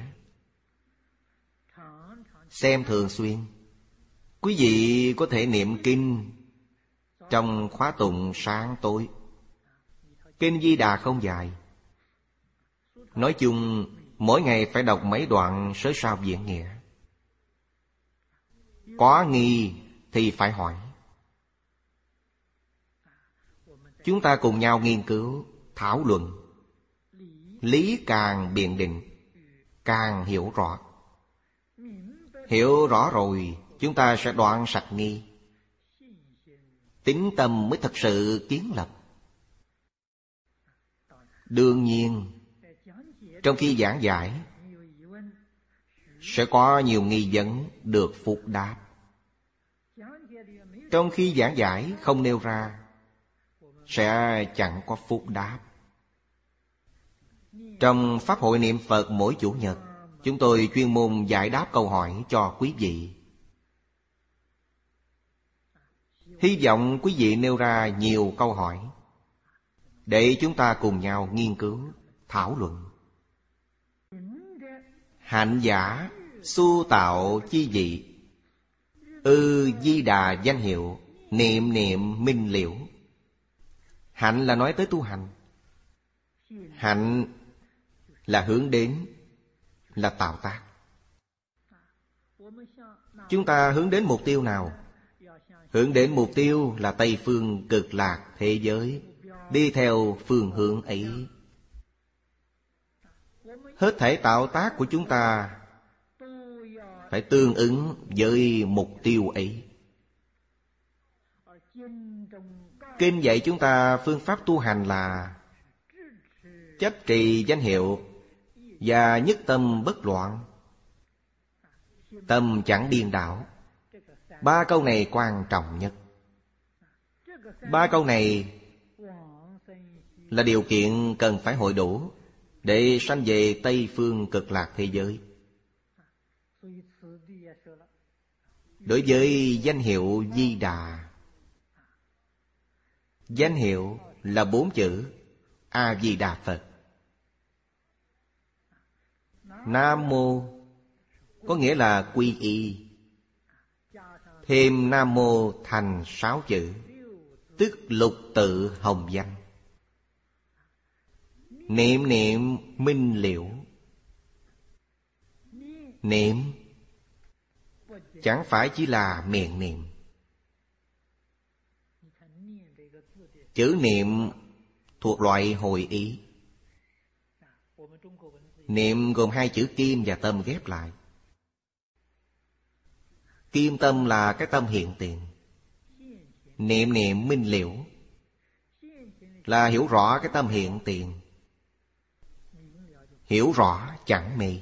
xem thường xuyên. Quý vị có thể niệm kinh trong khóa tụng sáng tối. Kinh Di Đà không dài. Nói chung mỗi ngày phải đọc mấy đoạn Sớ Sao Diễn Nghĩa. Có nghi thì phải hỏi. Chúng ta cùng nhau nghiên cứu, thảo luận. Lý càng biện định, càng hiểu rõ. Hiểu rõ rồi chúng ta sẽ đoạn sạch nghi. Tín tâm mới thật sự kiến lập. Đương nhiên, trong khi giảng giải sẽ có nhiều nghi vấn được phục đáp. Trong khi giảng giải không nêu ra, sẽ chẳng có phúc đáp. Trong Pháp hội niệm Phật mỗi Chủ nhật, chúng tôi chuyên môn giải đáp câu hỏi cho quý vị. Hy vọng quý vị nêu ra nhiều câu hỏi để chúng ta cùng nhau nghiên cứu, thảo luận. Hạnh giả xu tạo chi vị, Di Đà danh hiệu, niệm niệm minh liễu. Hạnh là nói tới tu hành. Hạnh là hướng đến, là tạo tác. Chúng ta hướng đến mục tiêu nào? Hướng đến mục tiêu là Tây phương cực lạc thế giới. Đi theo phương hướng ấy. Hết thảy tạo tác của chúng ta phải tương ứng với mục tiêu ấy. Kinh dạy chúng ta phương pháp tu hành là chấp trì danh hiệu và nhất tâm bất loạn, tâm chẳng điên đảo. 3 câu này quan trọng nhất. 3 câu này là điều kiện cần phải hội đủ để sanh về Tây phương cực lạc thế giới. Đối với danh hiệu Di Đà, danh hiệu là 4 chữ A Di Đà Phật. Nam Mô có nghĩa là quy y, thêm Nam Mô thành 6 chữ, tức lục tự hồng danh. Niệm niệm minh liễu. Niệm chẳng phải chỉ là miệng niệm. Chữ niệm thuộc loại hồi ý. Niệm gồm 2 chữ kim và tâm ghép lại. Kim tâm là cái tâm hiện tiền. Niệm niệm minh liễu là hiểu rõ cái tâm hiện tiền. Hiểu rõ chẳng mê.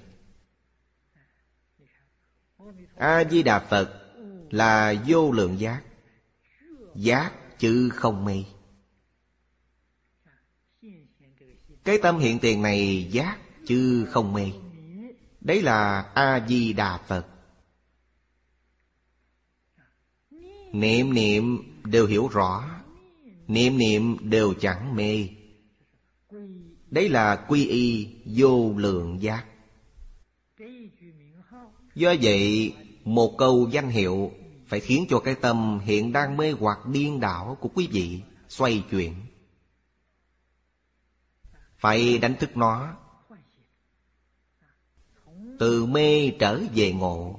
A Di Đà Phật là vô lượng giác. Giác chứ không mê. Cái tâm hiện tiền này giác chứ không mê. Đấy là A Di Đà Phật. Niệm niệm đều hiểu rõ, niệm niệm đều chẳng mê. Đấy là quy y vô lượng giác. Do vậy, một câu danh hiệu phải khiến cho cái tâm hiện đang mê hoặc điên đảo của quý vị xoay chuyển. Phải đánh thức nó, từ mê trở về ngộ,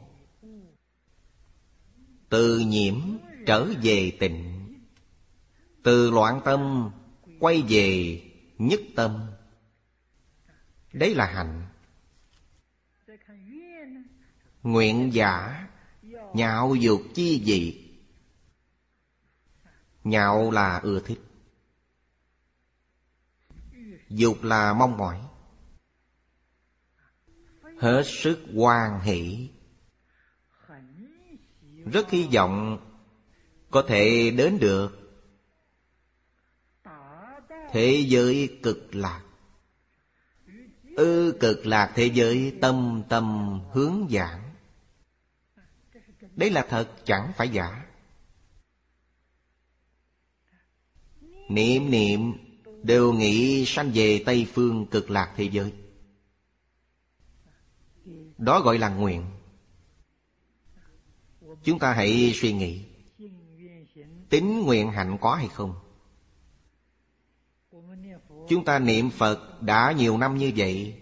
từ nhiễm trở về tịnh, từ loạn tâm quay về nhất tâm. Đấy là hạnh. Nguyện giả nhạo dục chi vị. Nhạo là ưa thích, dục là mong mỏi. Hết sức hoan hỷ, rất hy vọng có thể đến được thế giới cực lạc. Cực lạc thế giới tâm tâm hướng giảng. Đấy là thật, chẳng phải giả. Niệm niệm đều nghĩ sanh về Tây phương cực lạc thế giới. Đó gọi là nguyện. Chúng ta hãy suy nghĩ, tín nguyện hạnh có hay không? Chúng ta niệm Phật đã nhiều năm như vậy,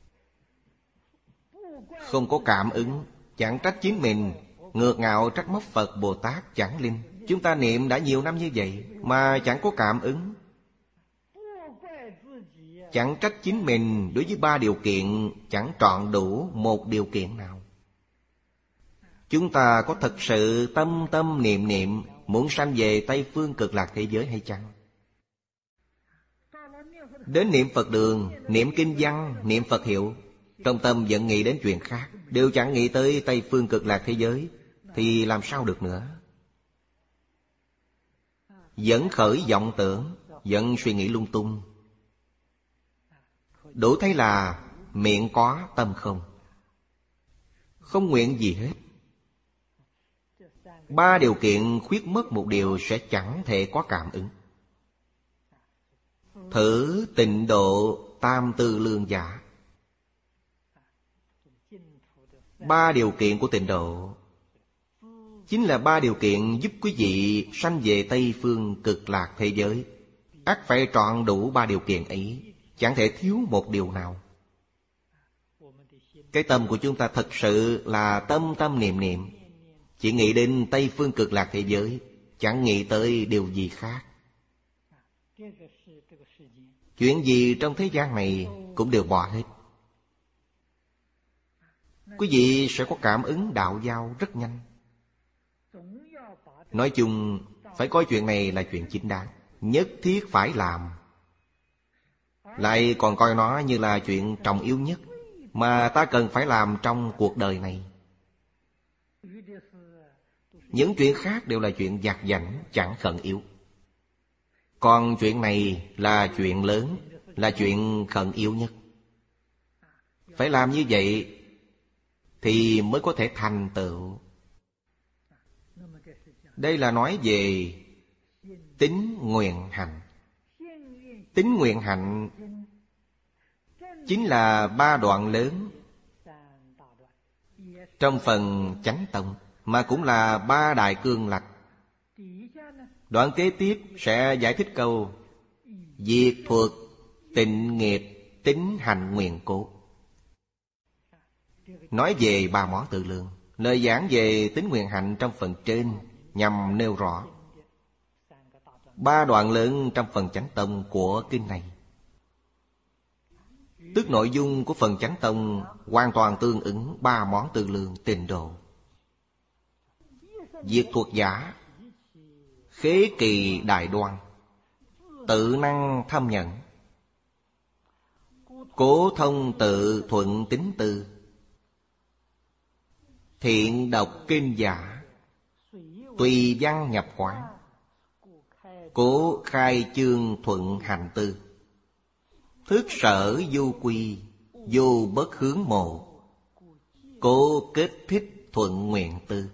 không có cảm ứng, chẳng trách chính mình, ngược ngạo trách móc Phật Bồ Tát chẳng linh. Chúng ta niệm đã nhiều năm như vậy mà chẳng có cảm ứng, chẳng trách chính mình đối với 3 điều kiện chẳng trọn đủ một điều kiện nào. Chúng ta có thật sự tâm tâm niệm niệm muốn sanh về Tây Phương Cực Lạc thế giới hay chăng? Đến niệm Phật đường, niệm kinh văn, niệm Phật hiệu, trong tâm vẫn nghĩ đến chuyện khác, đều chẳng nghĩ tới Tây Phương Cực Lạc thế giới, thì làm sao được nữa? Vẫn khởi vọng tưởng, vẫn suy nghĩ lung tung. Đủ thấy là miệng có tâm không, không nguyện gì hết. Ba điều kiện khuyết mất một điều sẽ chẳng thể có cảm ứng. Thử tịnh độ tam tư lương giả. Ba điều kiện của tịnh độ chính là ba điều kiện giúp quý vị sanh về Tây Phương Cực Lạc thế giới. Ắt phải trọn đủ ba điều kiện ấy, chẳng thể thiếu một điều nào. Cái tâm của chúng ta thật sự là tâm tâm niệm niệm, chỉ nghĩ đến Tây Phương Cực Lạc thế giới, chẳng nghĩ tới điều gì khác. Chuyện gì trong thế gian này cũng đều bỏ hết. Quý vị sẽ có cảm ứng đạo giao rất nhanh. Nói chung, phải coi chuyện này là chuyện chính đáng, nhất thiết phải làm. Lại còn coi nó như là chuyện trọng yếu nhất mà ta cần phải làm trong cuộc đời này. Những chuyện khác đều là chuyện vặt vãnh, chẳng khẩn yếu. Còn chuyện này là chuyện lớn, là chuyện khẩn yếu nhất. Phải làm như vậy thì mới có thể thành tựu. Đây là nói về tín nguyện hạnh. Tín nguyện hạnh chính là ba đoạn lớn trong phần Chánh Tông, mà cũng là ba đại cương lạch. Đoạn kế tiếp sẽ giải thích câu diệt thuật tịnh nghiệp tín hành nguyện cố. Nói về ba món tự lương. Lời giảng về tín nguyện hạnh trong phần trên nhằm nêu rõ ba đoạn lớn trong phần Chánh Tông của kinh này. Tức nội dung của phần Chánh Tông hoàn toàn tương ứng ba món tư lương tịnh độ. Diệt thuật giả, khế kỳ đại đoan, tự năng thâm nhận, cố thông tự thuận tín tư, thiện đọc kinh giả, tùy văn nhập quán, cố khai chương thuận hành tư, thức sở du quy, vô bất hướng mộ, cố kết thích thuận nguyện tư.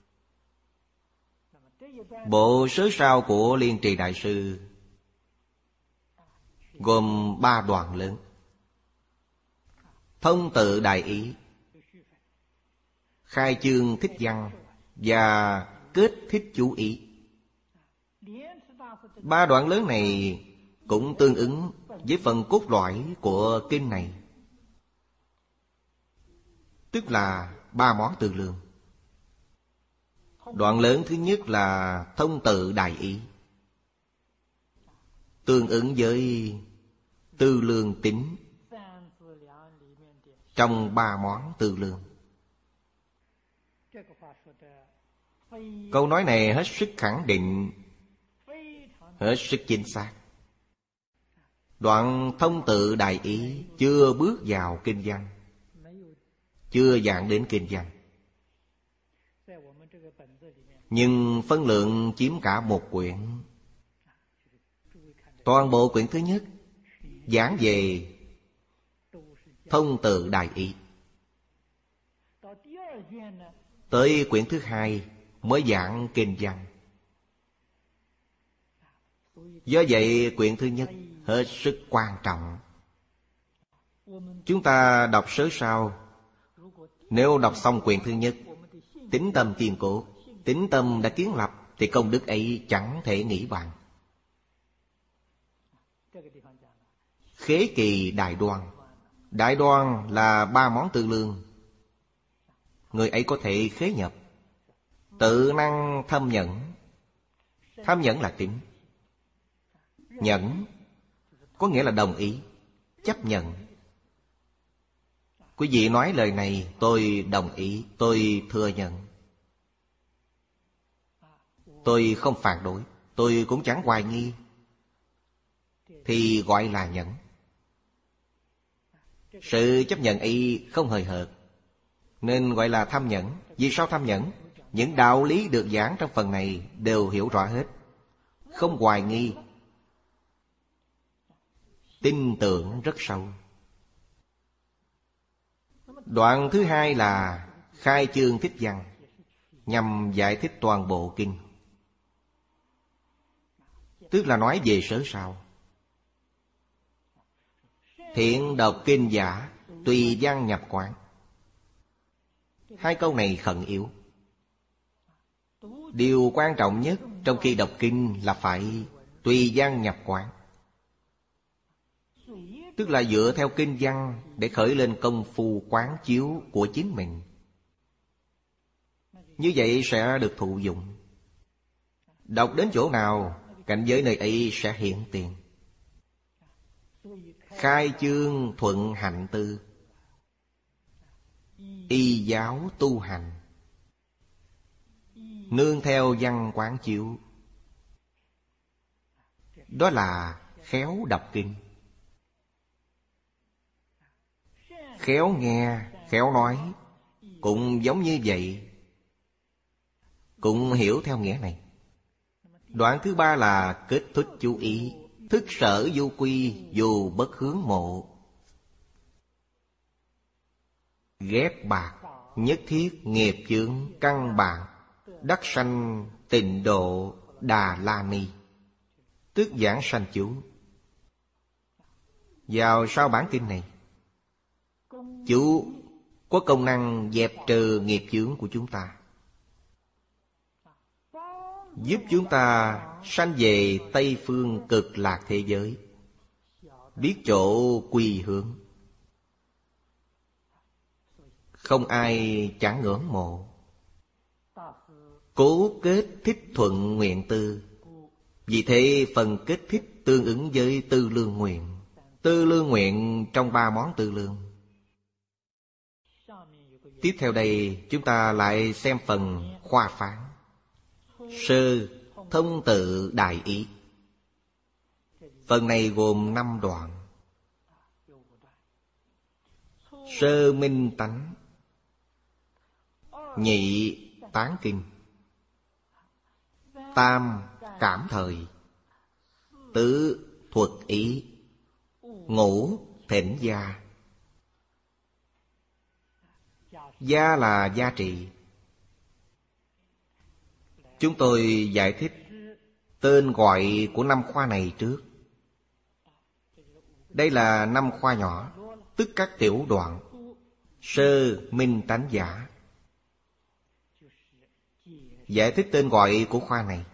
Bộ sớ sao của Liên Trì Đại Sư gồm ba đoạn lớn: thông tự đại ý, khai chương thích văn và kết thích chú ý. Ba đoạn lớn này cũng tương ứng với phần cốt lõi của kinh này, tức là ba món tư lương. Đoạn lớn thứ nhất là thông tự đại ý, tương ứng với tư lương tín trong ba món tư lương. Câu nói này hết sức khẳng định, hết sức chính xác. Đoạn thông tự đại ý chưa bước vào kinh văn, chưa giảng đến kinh văn, nhưng phân lượng chiếm cả một quyển. Toàn bộ quyển thứ nhất giảng về thông tự đại ý, tới quyển thứ hai mới giảng kinh văn. Do vậy quyển thứ nhất hết sức quan trọng. Chúng ta đọc sớ sao, nếu đọc xong quyển thứ nhất, tín tâm kiên cố, tín tâm đã kiến lập, thì công đức ấy chẳng thể nghĩ bàn. Khế kỳ đại đoan. Đại đoan là ba món tư lương. Người ấy có thể khế nhập. Tự năng thâm nhẫn. Thâm nhẫn là tín. Nhẫn có nghĩa là đồng ý, chấp nhận. Quý vị nói lời này, tôi đồng ý, tôi thừa nhận. tôi không phản đối, tôi cũng chẳng hoài nghi, thì gọi là nhẫn. Sự chấp nhận ấy không hời hợt, nên gọi là tham nhẫn. Vì sao tham nhẫn? Những đạo lý được giảng trong phần này đều hiểu rõ hết, không hoài nghi, tin tưởng rất sâu. Đoạn thứ hai là khai chương thích văn, nhằm giải thích toàn bộ kinh, tức là nói về sớ sao. Thiện đọc kinh giả, tùy văn nhập quán. Hai câu này khẩn yếu. Điều quan trọng nhất trong khi đọc kinh là phải tùy văn nhập quán, tức là dựa theo kinh văn để khởi lên công phu quán chiếu của chính mình. Như vậy sẽ được thụ dụng. Đọc đến chỗ nào, cảnh giới nơi ấy sẽ hiện tiền. Khai chương thuận hạnh tư, y giáo tu hành, nương theo văn quán chiếu. Đó là khéo đọc kinh. Khéo nghe, khéo nói cũng giống như vậy, cũng hiểu theo nghĩa này. Đoạn thứ ba là kết thúc chú ý. Thức sở du quy, dù bất hướng mộ. Ghét bạc, nhất thiết nghiệp chướng căn bản, đắc sanh tịnh độ Đà La Ni. Tức giảng sanh chú. Vào sau bản kinh này, chú có công năng dẹp trừ nghiệp chướng của chúng ta, giúp chúng ta sanh về Tây Phương Cực Lạc thế giới, biết chỗ quy hướng. Không ai chẳng ngưỡng mộ. Cố kết thích thuận nguyện tư. Vì thế phần kết thích tương ứng với tư lương nguyện. Tư lương nguyện trong 3 món tư lương. Tiếp theo đây chúng ta lại xem phần khoa phán. Sơ thông tự đại ý. Phần này gồm 5 đoạn. Sơ minh tánh, nhị tán kinh, tam cảm thời, tứ thuật ý, ngũ thỉnh gia. Gia là gia trị. Chúng tôi giải thích tên gọi của 5 khoa này trước. Đây là 5 khoa nhỏ, tức các tiểu đoạn. Sơ minh tánh giả, giải thích tên gọi của khoa này.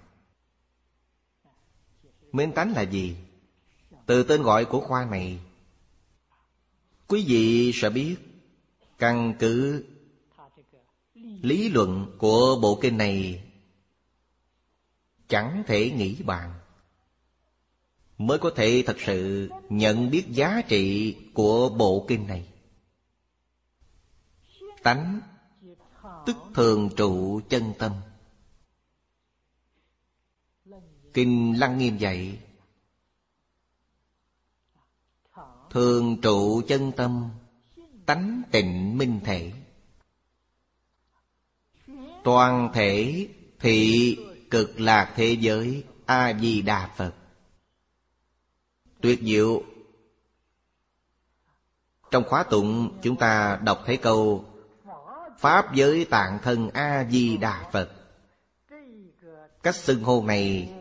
Minh tánh là gì? Từ tên gọi của khoa này, quý vị sẽ biết căn cứ lý luận của bộ kinh này chẳng thể nghĩ bàn, mới có thể thật sự nhận biết giá trị của bộ kinh này. Tánh tức thường trụ chân tâm. Kinh Lăng Nghiêm dạy thường trụ chân tâm, tánh tịnh minh thể. Toàn thể thị cực lạc thế giới A-di-đà Phật. Tuyệt diệu. Trong khóa tụng chúng ta đọc thấy câu Pháp giới tạng thân A-di-đà Phật. Cách xưng hô này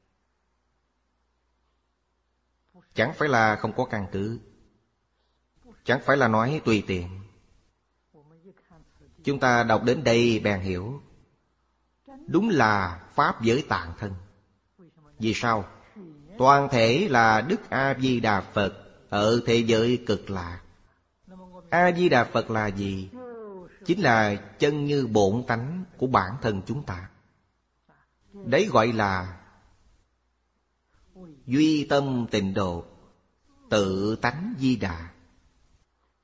chẳng phải là không có căn cứ, chẳng phải là nói tùy tiện. Chúng ta đọc đến đây bèn hiểu, đúng là Pháp giới tạng thân. Vì sao? Toàn thể là Đức A-di-đà Phật ở thế giới cực lạc. A-di-đà Phật là gì? Chính là chân như bổn tánh của bản thân chúng ta. Đấy gọi là duy tâm tịnh độ, tự tánh di đà,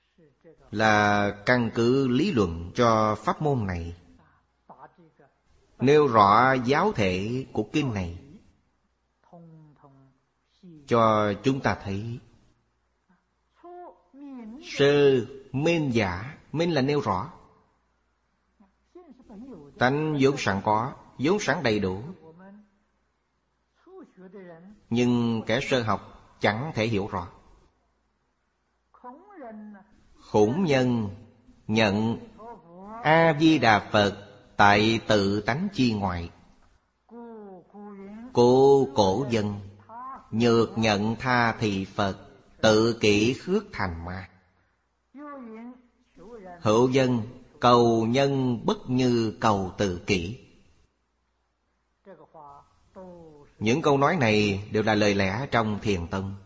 là căn cứ lý luận cho pháp môn này. nêu rõ giáo thể của kinh này cho chúng ta thấy. Sơ minh giả, minh là nêu rõ tánh vốn sẵn có, vốn sẵn đầy đủ. Nhưng kẻ sơ học chẳng thể hiểu rõ. Khủng nhân nhận A-di-đà Phật tại tự tánh chi ngoại. Cô cổ dân nhược nhận tha thị Phật tự kỷ khước thành ma. Hữu dân cầu nhân bất như cầu tự kỷ. Những câu nói này đều là lời lẽ trong Thiền Tông.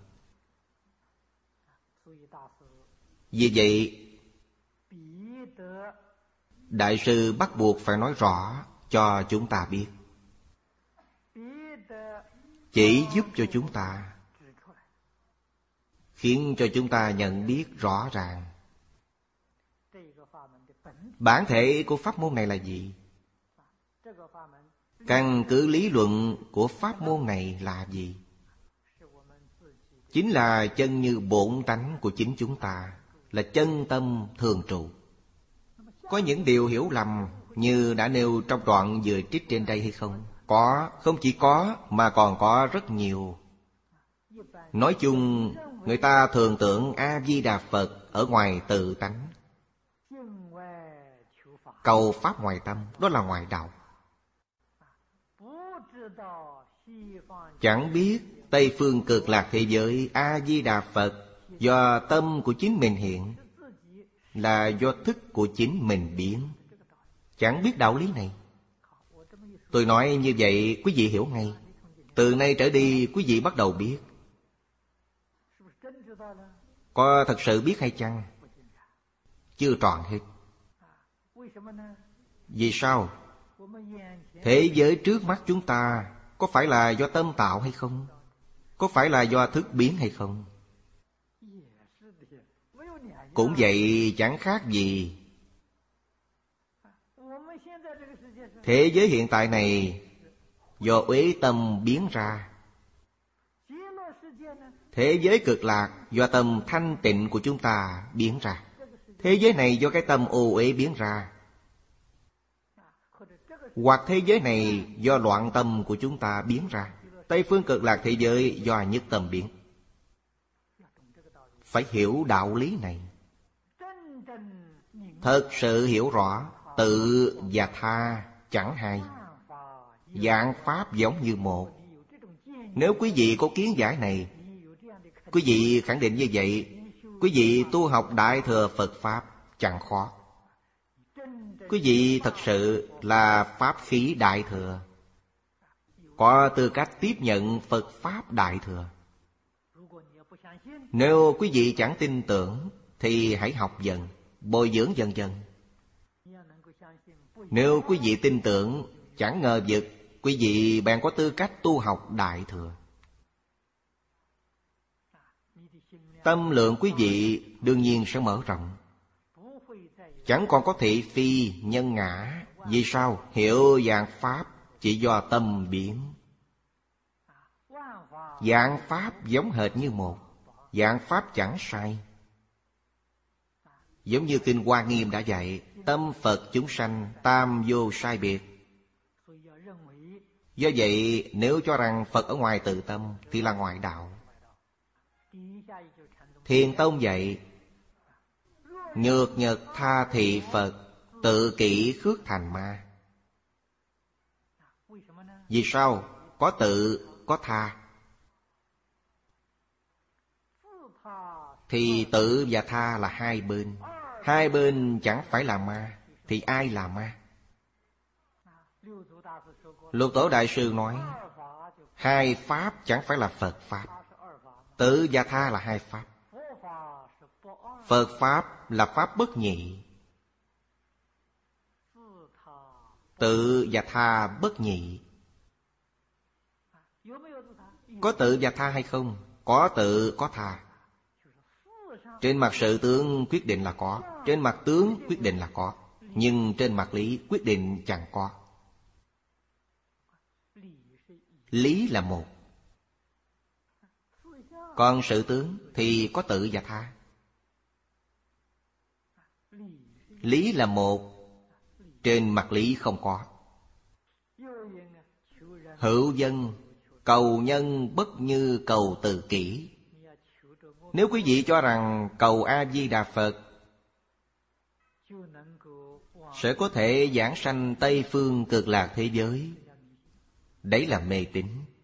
Vì vậy Đại sư bắt buộc phải nói rõ cho chúng ta biết, chỉ giúp cho chúng ta, khiến cho chúng ta nhận biết rõ ràng bản thể của pháp môn này là gì. Căn cứ lý luận của pháp môn này là gì? Chính là chân như bổn tánh của chính chúng ta, là chân tâm thường trụ. Có những điều hiểu lầm như đã nêu trong đoạn vừa trích trên đây hay không? Có, không chỉ có mà còn có rất nhiều. Nói chung, người ta thường tưởng A-di-đà Phật ở ngoài tự tánh, cầu pháp ngoài tâm, đó là ngoại đạo. Chẳng biết Tây phương cực lạc thế giới A-di-đà Phật do tâm của chính mình hiện, là do thức của chính mình biến. Chẳng biết đạo lý này. Tôi nói như vậy quý vị hiểu ngay. Từ nay trở đi quý vị bắt đầu biết. Có thật sự biết hay chăng? Chưa tròn hết. Vì sao? Thế giới trước mắt chúng ta có phải là do tâm tạo hay không? Có phải là do thức biến hay không? Cũng vậy, chẳng khác gì. Thế giới hiện tại này do uế tâm biến ra. Thế giới cực lạc do tâm thanh tịnh của chúng ta biến ra. Thế giới này do cái tâm ô uế biến ra. Hoặc thế giới này do loạn tâm của chúng ta biến ra. Tây phương cực lạc thế giới do nhất tâm biến. Phải hiểu đạo lý này. Thật sự hiểu rõ, tự và tha chẳng hai, dạng pháp giống như một. Nếu quý vị có kiến giải này, quý vị khẳng định như vậy, quý vị tu học Đại Thừa Phật Pháp chẳng khó. Quý vị thật sự là Pháp khí Đại Thừa, có tư cách tiếp nhận Phật Pháp Đại Thừa. Nếu quý vị chẳng tin tưởng thì hãy học dần, bồi dưỡng dần dần. Nếu quý vị tin tưởng, chẳng ngờ vực, quý vị bèn có tư cách tu học Đại Thừa. Tâm lượng quý vị đương nhiên sẽ mở rộng, chẳng còn có thị phi nhân ngã. Vì sao? Hiểu dạng pháp chỉ do tâm biến. Dạng pháp giống hệt như một, dạng pháp chẳng sai. Giống như Kinh Hoa Nghiêm đã dạy, tâm Phật chúng sanh tam vô sai biệt. Do vậy, nếu cho rằng Phật ở ngoài tự tâm thì là ngoại đạo. Thiền Tông dạy, nhược nhật tha thị Phật tự kỷ khước thành ma. Vì sao? Có tự, có tha. Thì tự và tha là hai bên. Hai bên chẳng phải là ma, thì ai là ma? Lục Tổ Đại Sư nói, hai pháp chẳng phải là Phật Pháp. Tự và tha là hai pháp. Phật Pháp là Pháp bất nhị, tự và tha bất nhị. Có tự và tha hay không? Có tự, có tha. Trên mặt sự tướng quyết định là có, trên mặt tướng quyết định là có, nhưng trên mặt lý quyết định chẳng có. lý là một. Còn sự tướng thì có tự và tha. Lý là một, trên mặt lý không có. Hữu dân cầu nhân bất như cầu tự kỷ. Nếu quý vị cho rằng cầu A-di-đà Phật sẽ có thể giảng sanh Tây Phương Cực Lạc thế giới, đấy là mê tín.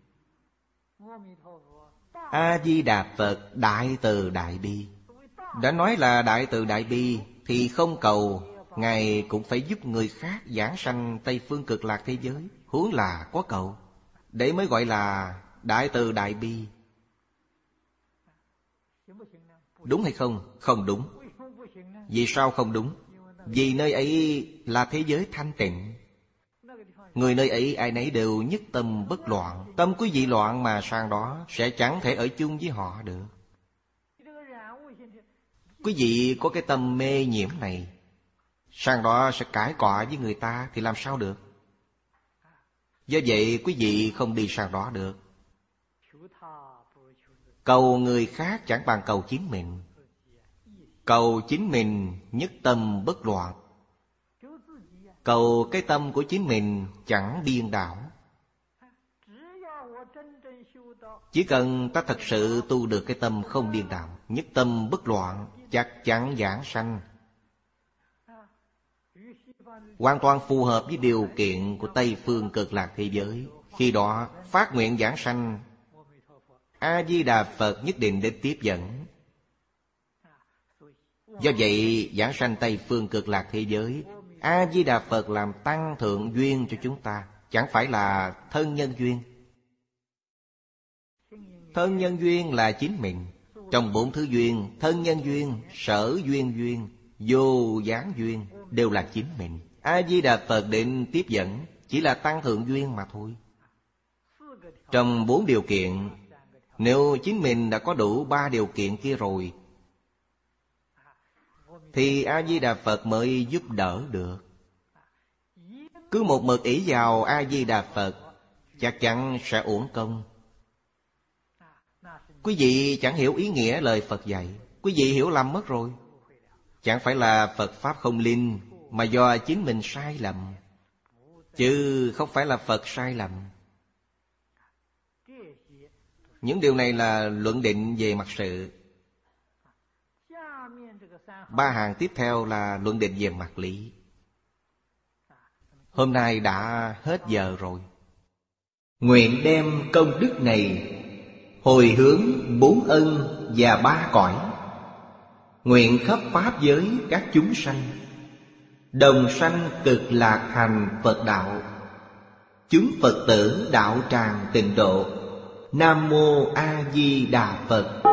A-di-đà Phật đại từ đại bi. Đã nói là đại từ đại bi thì không cầu, Ngài cũng phải giúp người khác giảng sanh Tây Phương Cực Lạc thế giới, huống là có cầu. Đấy mới gọi là đại từ đại bi. Đúng hay không? Không đúng. Vì sao không đúng? Vì nơi ấy là thế giới thanh tịnh. Người nơi ấy ai nấy đều nhất tâm bất loạn. Tâm quý vị loạn mà sang đó sẽ chẳng thể ở chung với họ được. Quý vị có cái tâm mê nhiễm này, sang đó sẽ cãi cọ với người ta thì làm sao được? Do vậy quý vị không đi sang đó được. Cầu người khác chẳng bằng cầu chính mình. Cầu chính mình nhất tâm bất loạn. Cầu cái tâm của chính mình chẳng điên đảo. Chỉ cần ta thật sự tu được cái tâm không điên đảo, nhất tâm bất loạn, chắc chắn giảng sanh. Hoàn toàn phù hợp với điều kiện của Tây Phương Cực Lạc thế giới. Khi đó phát nguyện giảng sanh, A-di-đà Phật nhất định đến tiếp dẫn. Do vậy giảng sanh Tây Phương Cực Lạc thế giới, A-di-đà Phật làm tăng thượng duyên cho chúng ta, chẳng phải là thân nhân duyên. Thân nhân duyên là chính mình. Trong 4 thứ duyên, thân nhân duyên, sở duyên duyên, vô gián duyên đều là chính mình. A-di-đà Phật định tiếp dẫn chỉ là tăng thượng duyên mà thôi. Trong 4 điều kiện, nếu chính mình đã có đủ 3 điều kiện kia rồi thì A-di-đà Phật mới giúp đỡ được. Cứ một mực ỷ vào A-di-đà Phật chắc chắn sẽ uổng công. Quý vị chẳng hiểu ý nghĩa lời Phật dạy, quý vị hiểu lầm mất rồi. Chẳng phải là Phật Pháp không linh, mà do chính mình sai lầm, chứ không phải là Phật sai lầm. Những điều này là luận định về mặt sự. 3 hàng tiếp theo là luận định về mặt lý. Hôm nay đã hết giờ rồi. Nguyện đem công đức này hồi hướng 4 ân và 3 cõi, nguyện khắp pháp giới các chúng sanh đồng sanh cực lạc thành Phật đạo. Chúng Phật tử đạo tràng tịnh độ. Nam mô A Di Đà Phật.